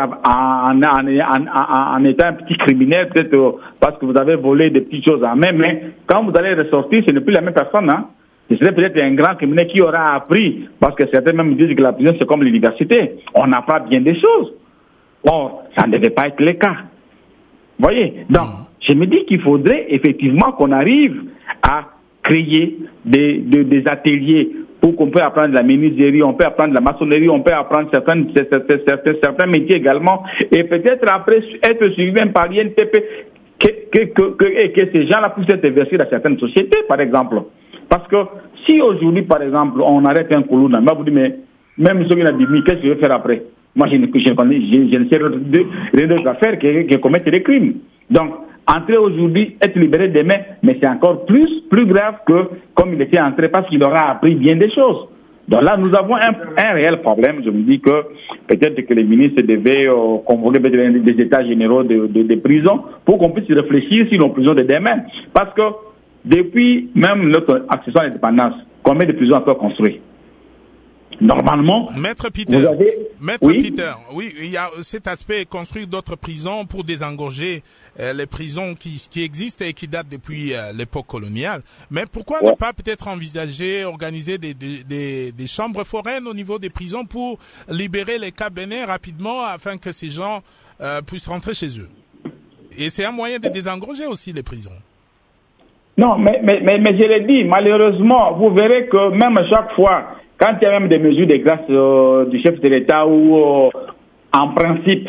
en étant un petit criminel, peut-être parce que vous avez volé des petites choses en main. Mais quand vous allez ressortir, ce n'est plus la même personne, hein. Ce serait peut-être un grand criminel qui aura appris, parce que certains même disent que la prison c'est comme l'université. On apprend bien des choses. Or, ça ne devait pas être le cas. Vous voyez? Donc, je me dis qu'il faudrait effectivement qu'on arrive à créer des ateliers pour qu'on puisse apprendre la menuiserie, on peut apprendre la maçonnerie, on peut apprendre certains métiers également, et peut-être après être suivi même par l'INPP, que ces gens-là puissent être versés dans certaines sociétés, par exemple. Parce que si aujourd'hui, par exemple, on arrête un colon, on va vous dire, mais même ceux qui ont dit, qu'est-ce que je vais faire après? Moi, je ne sais rien d'autre à faire que commettre des crimes. Donc, entrer aujourd'hui, être libéré demain, mais c'est encore plus grave que comme il était entré, parce qu'il aura appris bien des choses. Donc là, nous avons un réel problème. Je me dis que peut-être que les ministres devaient convoquer des états généraux des prisons pour qu'on puisse réfléchir sur nos prisons de demain. Parce que depuis même notre accession à l'indépendance, combien de prisons on peut construire? Normalement, Maître Peter, vous avez... Peter, oui, il y a cet aspect, construire d'autres prisons pour désengorger les prisons qui existent et qui datent depuis l'époque coloniale. Mais pourquoi ne pas peut-être envisager, organiser des chambres foraines au niveau des prisons pour libérer les cas bénins rapidement afin que ces gens puissent rentrer chez eux? Et c'est un moyen de désengorger aussi les prisons. Non, mais je l'ai dit, malheureusement, vous verrez que même chaque fois, quand il y a même des mesures de grâce du chef de l'État ou en principe,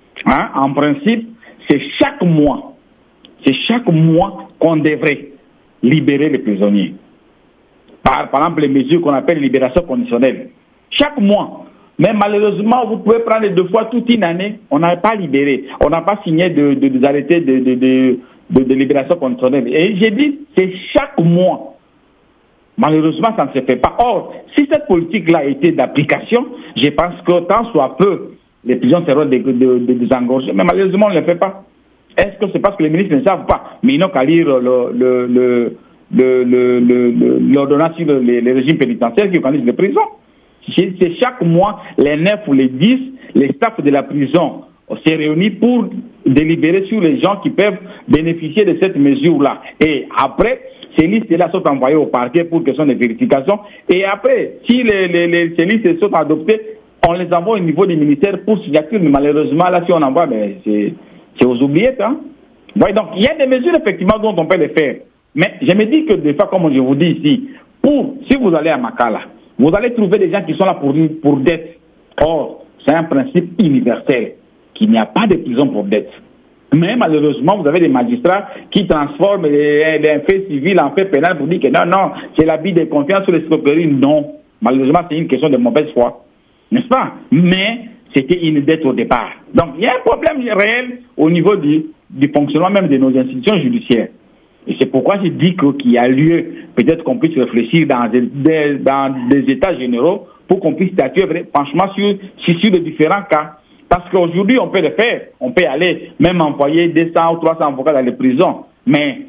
c'est chaque mois qu'on devrait libérer les prisonniers. Par exemple, les mesures qu'on appelle libération conditionnelle. Chaque mois. Mais malheureusement, vous pouvez prendre 2 fois toute une année, on n'a pas libéré, on n'a pas signé des arrêtés de libération conditionnelle. Et j'ai dit, c'est chaque mois. Malheureusement, ça ne se fait pas. Or, si cette politique-là était d'application, je pense que tant soit peu, les prisons seront désengorgées. Mais malheureusement, on ne le fait pas. Est-ce que c'est parce que les ministres ne savent pas? Mais ils n'ont qu'à lire l'ordonnance sur les régimes pénitentiaires qui organisent les prisons. C'est chaque mois, les 9 ou les 10, les staffs de la prison s'est réunis pour délibérer sur les gens qui peuvent bénéficier de cette mesure-là. Et après, ces listes-là sont envoyées au parquet pour question de vérification. Et après, si ces listes sont adoptées, on les envoie au niveau du ministère pour signature. Mais malheureusement, là, si on envoie, c'est aux oubliettes. Hein. Ouais, donc, il y a des mesures, effectivement, dont on peut les faire. Mais je me dis que des fois, comme je vous dis ici, si vous allez à Makala, vous allez trouver des gens qui sont là pour dette. Or, c'est un principe universel qu'il n'y a pas de prison pour dette. Mais malheureusement, vous avez des magistrats qui transforment les faits civils en faits pénals pour dire que non, c'est l'abus de confiance sur l'escroquerie. Non. Malheureusement, c'est une question de mauvaise foi. N'est-ce pas? Mais c'était une dette au départ. Donc, il y a un problème réel au niveau du fonctionnement même de nos institutions judiciaires. Et c'est pourquoi je dis qu'il y a lieu, peut-être qu'on puisse réfléchir dans des états généraux pour qu'on puisse statuer franchement sur les différents cas. Parce qu'aujourd'hui, on peut le faire. On peut aller même envoyer 200 ou 300 avocats dans les prisons. Mais,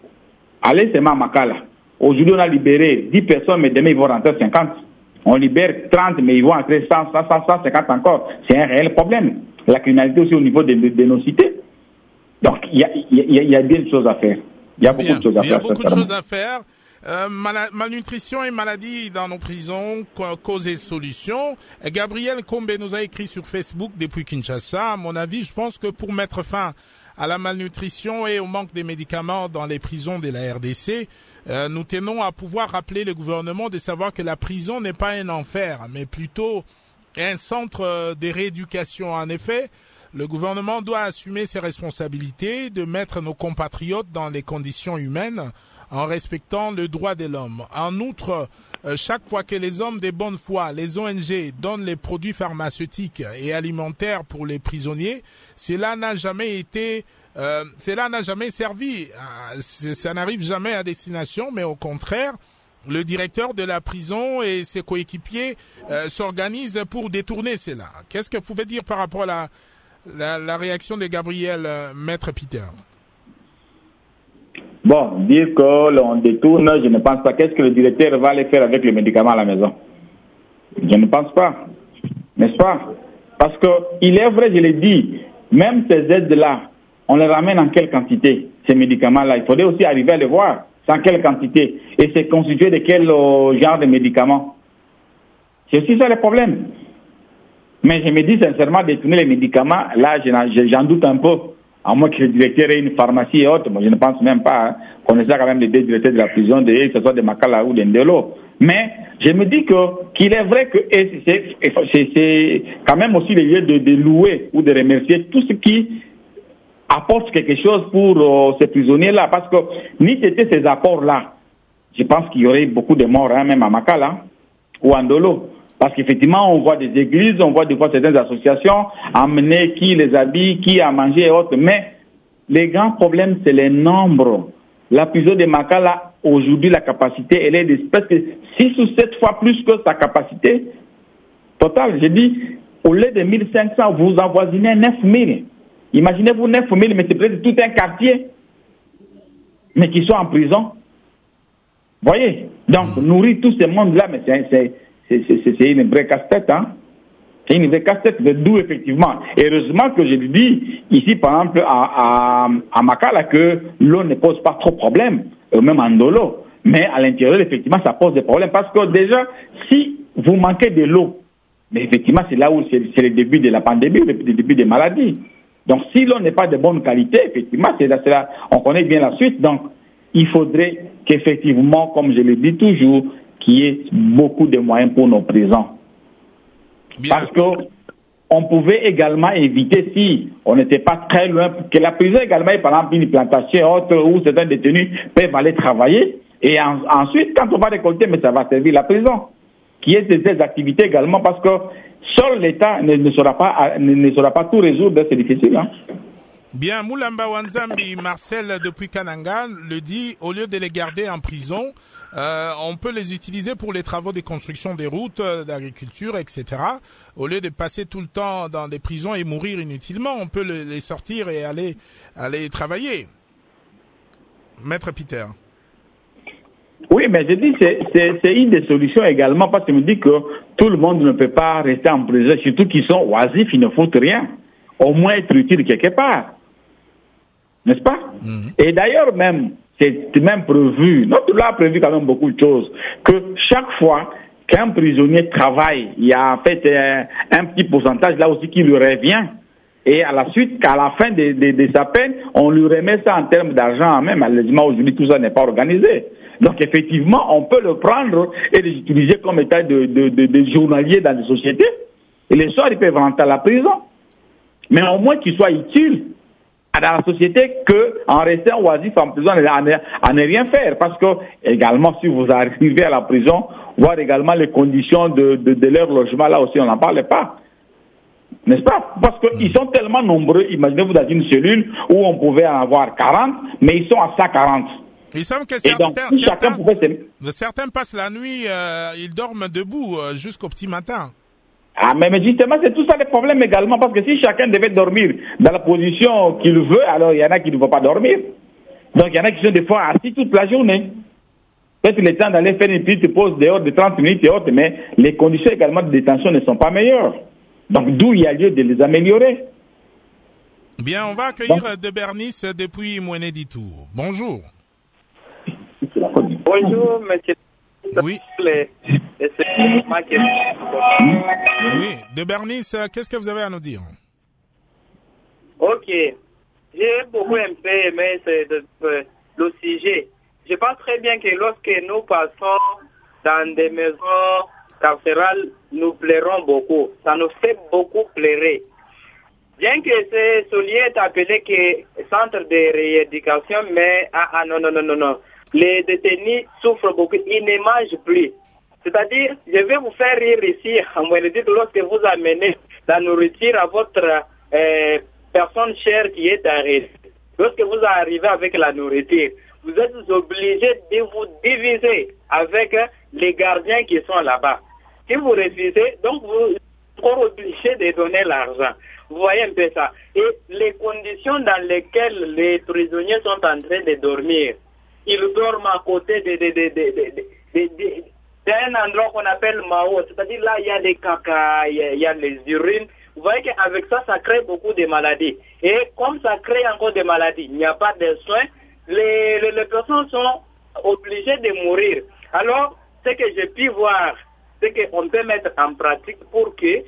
allez seulement à Makala. Aujourd'hui, on a libéré 10 personnes, mais demain, ils vont rentrer 50. On libère 30, mais ils vont entrer 150 encore. C'est un réel problème. La criminalité aussi au niveau de nos cités. Donc, il y a bien des choses à faire. Il y a beaucoup de choses à faire. Il y a beaucoup de choses à faire. Malnutrition et maladie dans nos prisons, causes et solutions. Gabriel Combe nous a écrit sur Facebook depuis Kinshasa. À mon avis, je pense que pour mettre fin à la malnutrition et au manque des médicaments dans les prisons de la RDC, nous tenons à pouvoir rappeler le gouvernement de savoir que la prison n'est pas un enfer, mais plutôt un centre de rééducation. En effet, le gouvernement doit assumer ses responsabilités de mettre nos compatriotes dans les conditions humaines en respectant le droit de l'homme. En outre, chaque fois que les hommes de bonne foi, les ONG, donnent les produits pharmaceutiques et alimentaires pour les prisonniers, cela n'a jamais servi. Ça n'arrive jamais à destination, mais au contraire, le directeur de la prison et ses coéquipiers s'organisent pour détourner cela. Qu'est-ce que vous pouvez dire par rapport à la réaction de Gabriel, Maître Peter? Bon, dire que l'on détourne, je ne pense pas. Qu'est-ce que le directeur va aller faire avec les médicaments à la maison? Je ne pense pas. N'est-ce pas? Parce que il est vrai, je l'ai dit, même ces aides-là, on les ramène en quelle quantité, ces médicaments-là? Il faudrait aussi arriver à les voir. C'est en quelle quantité? Et c'est constitué de quel genre de médicaments? C'est aussi ça le problème. Mais je me dis sincèrement, détourner les médicaments, là, j'en doute un peu. À moins que le directeur ait une pharmacie et autres, moi je ne pense même pas. Hein. On connaissait quand même les deux directeurs de la prison, que ce soit de Makala ou d'Endelo. Mais je me dis qu'il est vrai que c'est quand même aussi le lieu de louer ou de remercier tout ce qui apporte quelque chose pour ces prisonniers-là. Parce que ni c'était ces apports-là, je pense qu'il y aurait beaucoup de morts, hein, même à Makala ou à Ndolo. Parce qu'effectivement, on voit des églises, on voit des fois certaines associations amener qui les habille, qui a mangé et autres. Mais les grands problèmes, c'est les nombres. La prison de Makala, aujourd'hui, la capacité, elle est de presque 6 ou 7 fois plus que sa capacité totale. J'ai dit, au lieu de 1500, vous avoisinez 9000. Imaginez-vous 9000, mais c'est presque tout un quartier, mais qui sont en prison. Voyez? Donc, nourrir tout ce monde-là, mais une vraie casse-tête, hein. C'est une vraie casse-tête, d'où effectivement. Et heureusement que je le dis ici, par exemple, à Makala, que l'eau ne pose pas trop de problème, même en Ndolo. Mais à l'intérieur, effectivement, ça pose des problèmes. Parce que déjà, si vous manquez de l'eau, mais effectivement, c'est là où c'est le début de la pandémie, le début des maladies. Donc, si l'eau n'est pas de bonne qualité, effectivement, c'est là, on connaît bien la suite. Donc, il faudrait qu'effectivement, comme je le dis toujours, qu'il y ait beaucoup de moyens pour nos prisons. Bien. Parce que on pouvait également éviter, si on n'était pas très loin, que la prison également ait par exemple une plantation autre où certains détenus peuvent aller travailler. Et ensuite, quand on va récolter, mais ça va servir la prison. Qui est ces activités également, parce que seul l'État ne saura pas tout résoudre, c'est difficile. Hein. Bien, Moulamba Wanzambi, Marcel depuis Kananga le dit, au lieu de les garder en prison, on peut les utiliser pour les travaux de construction des routes, d'agriculture, etc. Au lieu de passer tout le temps dans des prisons et mourir inutilement, on peut les sortir et aller travailler. Maître Peter. Oui, mais je dis c'est une des solutions également, parce que je me dis que tout le monde ne peut pas rester en prison, surtout qu'ils sont oisifs, ils ne foutent rien. Au moins être utile quelque part. N'est-ce pas? Et d'ailleurs même, c'est même prévu, notre loi a prévu quand même beaucoup de choses, que chaque fois qu'un prisonnier travaille, il y a en fait un petit pourcentage là aussi qui lui revient. Et à la suite, qu'à la fin de sa peine, on lui remet ça en termes d'argent même. Malheureusement, aujourd'hui, tout ça n'est pas organisé. Donc, effectivement, on peut le prendre et les utiliser comme état de journalier dans les sociétés. Et les soirs, ils peuvent rentrer à la prison. Mais au moins qu'ils soient utiles dans la société qu'en restant oisif en prison, à ne rien faire. Parce que, également, si vous arrivez à la prison, voir également les conditions de leur logement, là aussi, on n'en parle pas. N'est-ce pas? Parce qu'ils sont tellement nombreux. Imaginez-vous dans une cellule où on pouvait en avoir 40, mais ils sont à 140. Il semble que certains passent la nuit, ils dorment debout jusqu'au petit matin. Ah, mais justement, c'est tout ça le problème également, parce que si chacun devait dormir dans la position qu'il veut, alors il y en a qui ne vont pas dormir. Donc il y en a qui sont des fois assis toute la journée. Peut-être le temps d'aller faire une petite pause dehors de 30 minutes et autres, mais les conditions également de détention ne sont pas meilleures. Donc d'où il y a lieu de les améliorer. Bien, on va accueillir De Bernice depuis Mouéné-Ditou. Bonjour. Bonjour, monsieur. Oui. Oui, De Bernice, qu'est-ce que vous avez à nous dire? Ok. J'ai beaucoup aimé le sujet. Je pense très bien que lorsque nous passons dans des maisons carcérales, nous plairons beaucoup. Ça nous fait beaucoup pleurer. Bien que ce lieu est appelé que centre de rééducation, mais non. Les détenus souffrent beaucoup, ils ne mangent plus. C'est-à-dire, je vais vous faire rire ici, en Mouéné-Ditou, lorsque vous amenez la nourriture à votre personne chère qui est arrêtée. Lorsque vous arrivez avec la nourriture, vous êtes obligé de vous diviser avec les gardiens qui sont là-bas. Si vous refusez, donc vous êtes obligé de donner l'argent. Vous voyez un peu ça. Et les conditions dans lesquelles les prisonniers sont en train de dormir, ils dorment à côté d'un endroit qu'on appelle Mao. C'est-à-dire là, il y a des caca, il y a les urines. Vous voyez qu'avec ça, ça crée beaucoup de maladies. Et comme ça crée encore des maladies, il n'y a pas de soins, les personnes sont obligées de mourir. Alors, ce que j'ai pu voir, c'est qu'on peut mettre en pratique pour que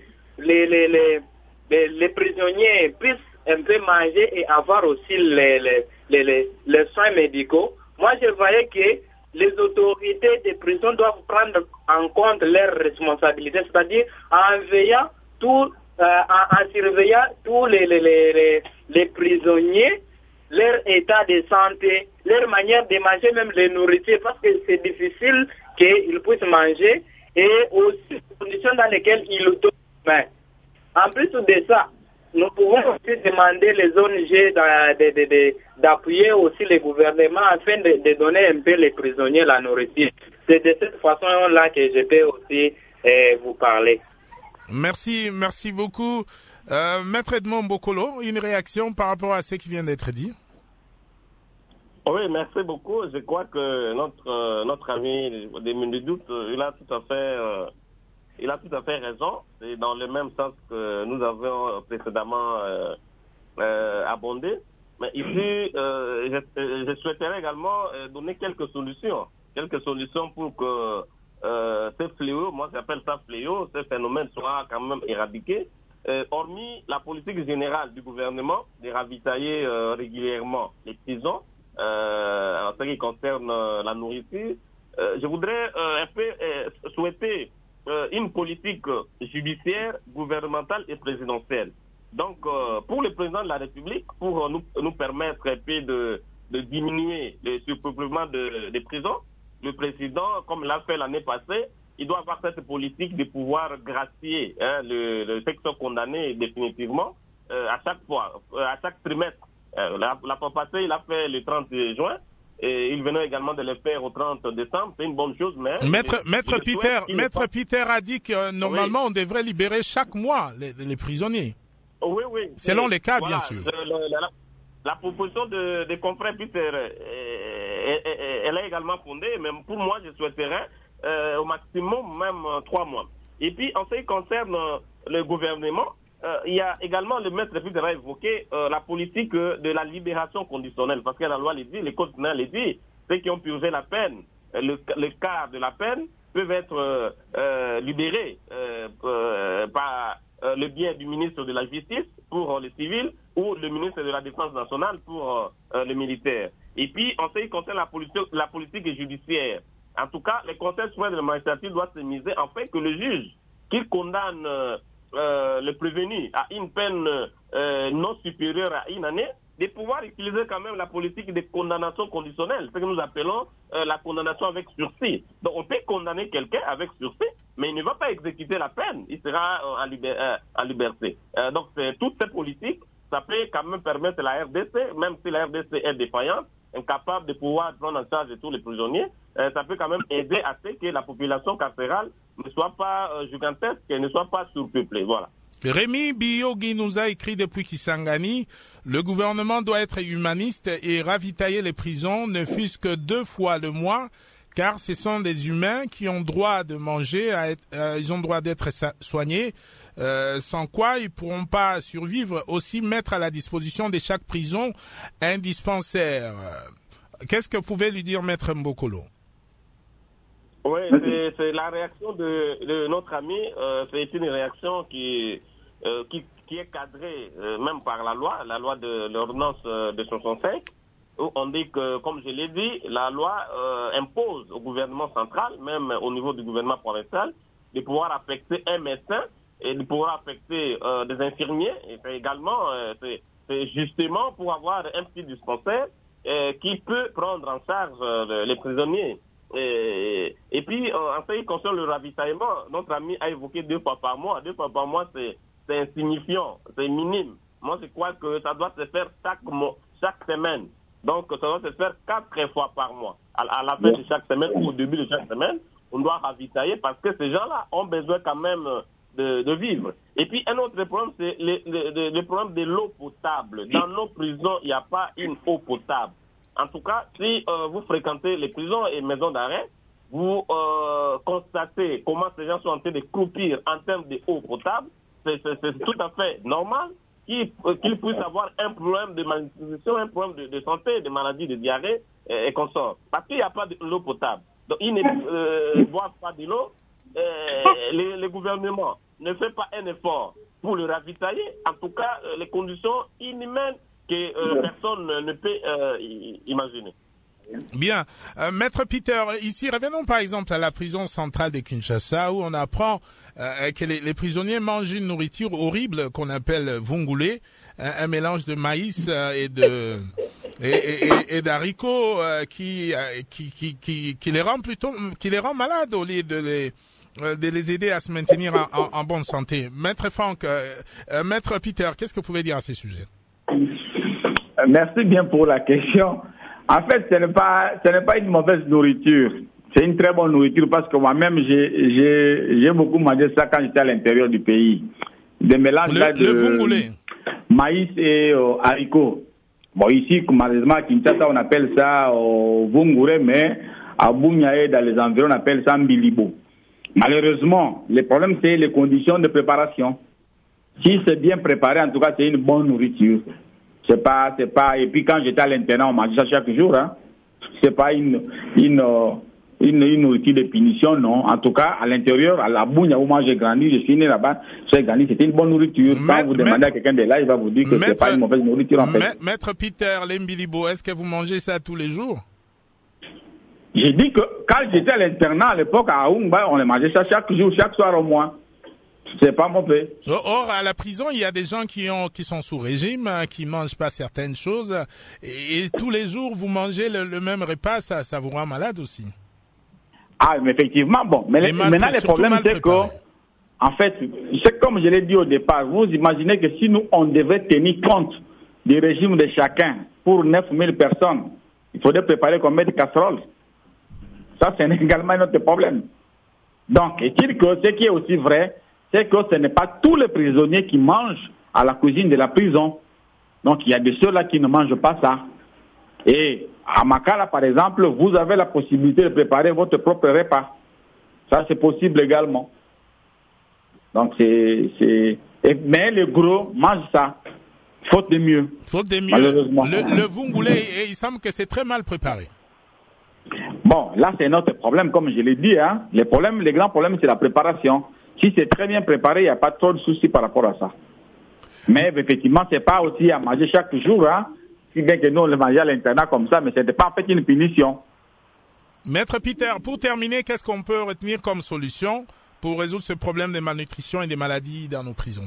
les prisonniers puissent un peu manger et avoir aussi les soins médicaux. Moi, je voyais que les autorités des prisons doivent prendre en compte leurs responsabilités, c'est-à-dire en veillant en surveillant tous les prisonniers, leur état de santé, leur manière de manger, même les nourritures, parce que c'est difficile qu'ils puissent manger, et aussi les conditions dans lesquelles ils dorment. En plus de ça, nous pouvons aussi demander les ONG d'appuyer aussi les gouvernements afin de donner un peu les prisonniers la nourriture. C'est de cette façon-là que je peux aussi vous parler. Merci beaucoup. Maître Edmond Bokolo, une réaction par rapport à ce qui vient d'être dit? Oui, merci beaucoup. Je crois que notre ami des Mouéné-Ditou, il a tout à fait il a tout à fait raison. C'est dans le même sens que nous avons précédemment abondé. Mais ici, je souhaiterais également donner quelques solutions pour que ces fléaux, moi j'appelle ça fléau, ces phénomènes soient quand même éradiqués. Hormis la politique générale du gouvernement de ravitailler régulièrement les prisons, en ce qui concerne la nourriture, je voudrais un peu souhaiter une politique judiciaire, gouvernementale et présidentielle. Donc, pour le président de la République, pour nous permettre un peu de diminuer le surpeuplement des prisons, le président, comme l'a fait l'année passée, il doit avoir cette politique de pouvoir gracier ceux qui sont condamnés définitivement à chaque fois, à chaque trimestre. La fois passée, il a fait le 30 juin. Et il venait également de le faire au 30 décembre. C'est une bonne chose, mais... Maître Peter a dit que normalement, on devrait libérer chaque mois les prisonniers. Oui. Selon les cas, voilà, bien sûr. La proposition de confrère Peter, elle est également fondée, mais pour moi, je souhaiterais au maximum même 3 mois. Et puis, en ce qui concerne le gouvernement, il y a également, le maître Peter a évoqué la politique de la libération conditionnelle, parce que la loi le dit, les codes pénals le dit, ceux qui ont purgé la peine, le quart de la peine, peuvent être libérés par le biais du ministre de la Justice pour les civils ou le ministre de la Défense nationale pour les militaires. Et puis, en ce qui concerne la politique judiciaire, en tout cas, les conseils suprêmes de la magistrature doivent se miser en fait que le juge qui condamne le prévenu à une peine non supérieure à 1 année, de pouvoir utiliser quand même la politique de condamnation conditionnelle, ce que nous appelons la condamnation avec sursis. Donc on peut condamner quelqu'un avec sursis, mais il ne va pas exécuter la peine, il sera en liberté. Donc toutes ces politiques, ça peut quand même permettre à la RDC, même si la RDC est défaillante, incapable de pouvoir prendre en charge tous les prisonniers, ça peut quand même aider à ce que la population carcérale ne soit pas gigantesque, qu'elle ne soit pas surpeuplée. Voilà. Rémi Biyogi nous a écrit depuis Kisangani, le gouvernement doit être humaniste et ravitailler les prisons ne fût-ce que 2 fois le mois, car ce sont des humains qui ont droit de manger, ils ont droit d'être soignés, sans quoi ils pourront pas survivre. Aussi mettre à la disposition de chaque prison un dispensaire. Qu'est-ce que pouvait lui dire Maître Mbokolo? Oui, c'est la réaction de notre ami. C'est une réaction qui est cadrée même par la loi de l'ordonnance de 65, où on dit que, comme je l'ai dit, la loi impose au gouvernement central, même au niveau du gouvernement provincial, de pouvoir affecter un médecin et de pouvoir affecter des infirmiers. Et c'est également, c'est justement pour avoir un petit dispensaire qui peut prendre en charge les prisonniers. Et puis, en ce qui concerne le ravitaillement, notre ami a évoqué 2 fois par mois. 2 fois par mois, c'est insignifiant, c'est minime. Moi, je crois que ça doit se faire chaque semaine. Donc, ça doit se faire 4 fois par mois. À la fin de chaque semaine ou au début de chaque semaine, on doit ravitailler parce que ces gens-là ont besoin quand même de vivre. Et puis, un autre problème, c'est le problème de l'eau potable. Dans nos prisons, il n'y a pas une eau potable. En tout cas, si vous fréquentez les prisons et maisons d'arrêt, vous constatez comment ces gens sont en train de croupir en termes d'eau potable. C'est tout à fait normal qu'ils puissent avoir un problème de malnutrition, un problème de santé, de maladies de diarrhée et consorts. Parce qu'il n'y a pas d'eau potable. Donc, ils ne boivent pas de l'eau. Le gouvernement ne fait pas un effort pour le ravitailler. En tout cas, les conditions inhumaines que personne ne peut imaginer. Bien. Maître Peter, ici, revenons par exemple à la prison centrale de Kinshasa où on apprend que les prisonniers mangent une nourriture horrible qu'on appelle vungule, un mélange de maïs et d'haricots qui les rend malades au lieu de les aider à se maintenir en bonne santé. Maître Franck, Maître Peter, qu'est-ce que vous pouvez dire à ce sujet? Merci bien pour la question. En fait, ce n'est pas une mauvaise nourriture. C'est une très bonne nourriture parce que moi-même, j'ai beaucoup mangé ça quand j'étais à l'intérieur du pays. Des mélanges de maïs et haricots. Bon, ici, malheureusement, à Kinshasa, on appelle ça vungure, mais à Bougnaé, dans les environs, on appelle ça mbilibo. Malheureusement, le problème, c'est les conditions de préparation. Si c'est bien préparé, en tout cas, c'est une bonne nourriture. C'est pas, et puis quand j'étais à l'internat, on mangeait ça chaque jour, hein. C'est pas une nourriture de punition, non. En tout cas, à l'intérieur, à la Bougne, où moi j'ai grandi, je suis né là-bas, j'ai grandi, c'était une bonne nourriture. Quand vous demandez à quelqu'un de là, il va vous dire que c'est pas une mauvaise nourriture, en fait. Maître Peter Lembilibo, est-ce que vous mangez ça tous les jours? J'ai dit que quand j'étais à l'internat, à l'époque, à Aoumba, on les mangeait ça chaque jour, chaque soir au moins. C'est pas mauvais. Or, à la prison, il y a des gens qui sont sous régime, qui mangent pas certaines choses, et tous les jours, vous mangez le même repas, ça vous rend malade aussi. Ah, mais effectivement, bon. Mais maintenant, le problème, c'est que, en fait, c'est comme je l'ai dit au départ, vous imaginez que si nous, on devait tenir compte du régime de chacun pour 9000 personnes, il faudrait préparer combien de casseroles? Ça, c'est également notre problème. Donc, est-il que ce qui est aussi vrai, c'est que ce n'est pas tous les prisonniers qui mangent à la cuisine de la prison. Donc, il y a de ceux-là qui ne mangent pas ça. Et à Makala, par exemple, vous avez la possibilité de préparer votre propre repas. Ça, c'est possible également. Donc, mais les gros mangent ça. Faute de mieux. Faute de mieux. Malheureusement. Le vungoulé, il semble que c'est très mal préparé. Bon, là, c'est notre problème, comme je l'ai dit, hein. Les grands problèmes, c'est la préparation. Si c'est très bien préparé, il n'y a pas trop de soucis par rapport à ça. Mais effectivement, c'est pas aussi à manger chaque jour, hein. Si bien que nous, on le mangeait à l'internat comme ça, mais c'était pas en fait une punition. Maître Peter, pour terminer, qu'est-ce qu'on peut retenir comme solution pour résoudre ce problème de malnutrition et des maladies dans nos prisons?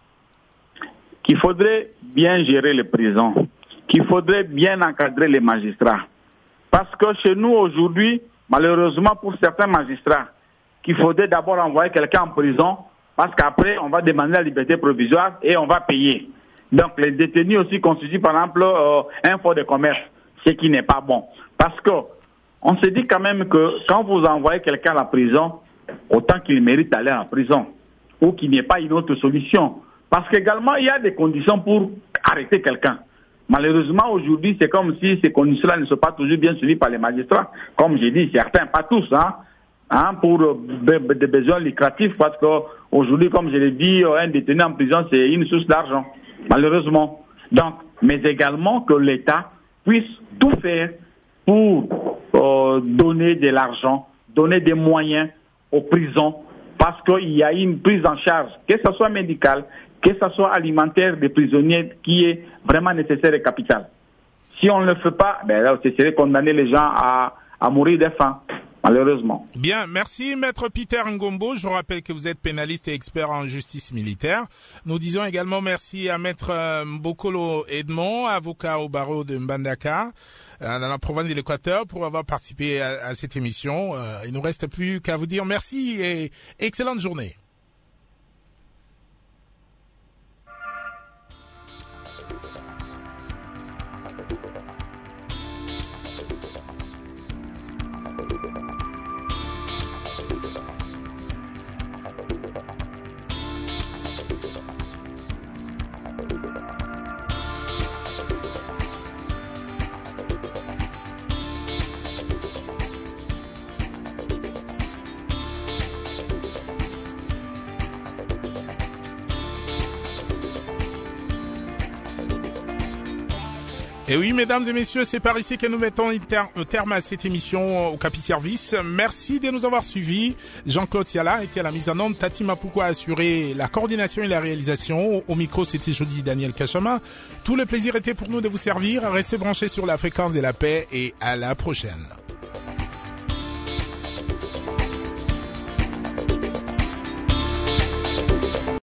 Qu'il faudrait bien gérer les prisons, qu'il faudrait bien encadrer les magistrats. Parce que chez nous, aujourd'hui, malheureusement pour certains magistrats, qu'il faudrait d'abord envoyer quelqu'un en prison, parce qu'après, on va demander la liberté provisoire et on va payer. Donc, les détenus aussi constituent, par exemple, un fonds de commerce, ce qui n'est pas bon. Parce que, on se dit quand même que quand vous envoyez quelqu'un à la prison, autant qu'il mérite d'aller en prison, ou qu'il n'y ait pas une autre solution. Parce qu'également, il y a des conditions pour arrêter quelqu'un. Malheureusement, aujourd'hui, c'est comme si ces conditions-là ne sont pas toujours bien suivies par les magistrats. Comme j'ai dit, certains, pas tous, pour des besoins lucratifs, parce qu'aujourd'hui, comme je l'ai dit, un détenu en prison, c'est une source d'argent, malheureusement. Donc, mais également que l'État puisse tout faire pour donner de l'argent, donner des moyens aux prisons, parce qu'il y a une prise en charge, que ce soit médicale, que ce soit alimentaire des prisonniers, qui est vraiment nécessaire et capital. Si on ne le fait pas, là, ce serait condamner les gens à mourir de faim, malheureusement. Bien, merci Maître Peter Ngombo. Je rappelle que vous êtes pénaliste et expert en justice militaire. Nous disons également merci à Maître Mbokolo Edmond, avocat au barreau de Mbandaka, dans la province de l'Équateur, pour avoir participé à cette émission. Il nous reste plus qu'à vous dire merci et excellente journée. Et oui, mesdames et messieurs, c'est par ici que nous mettons un terme à cette émission au Capi Service. Merci de nous avoir suivis. Jean-Claude Siala était à la mise en onde. Tati Mapouko a assuré la coordination et la réalisation. Au micro, c'était Jody Daniel Kachama. Tout le plaisir était pour nous de vous servir. Restez branchés sur la fréquence de la paix et à la prochaine.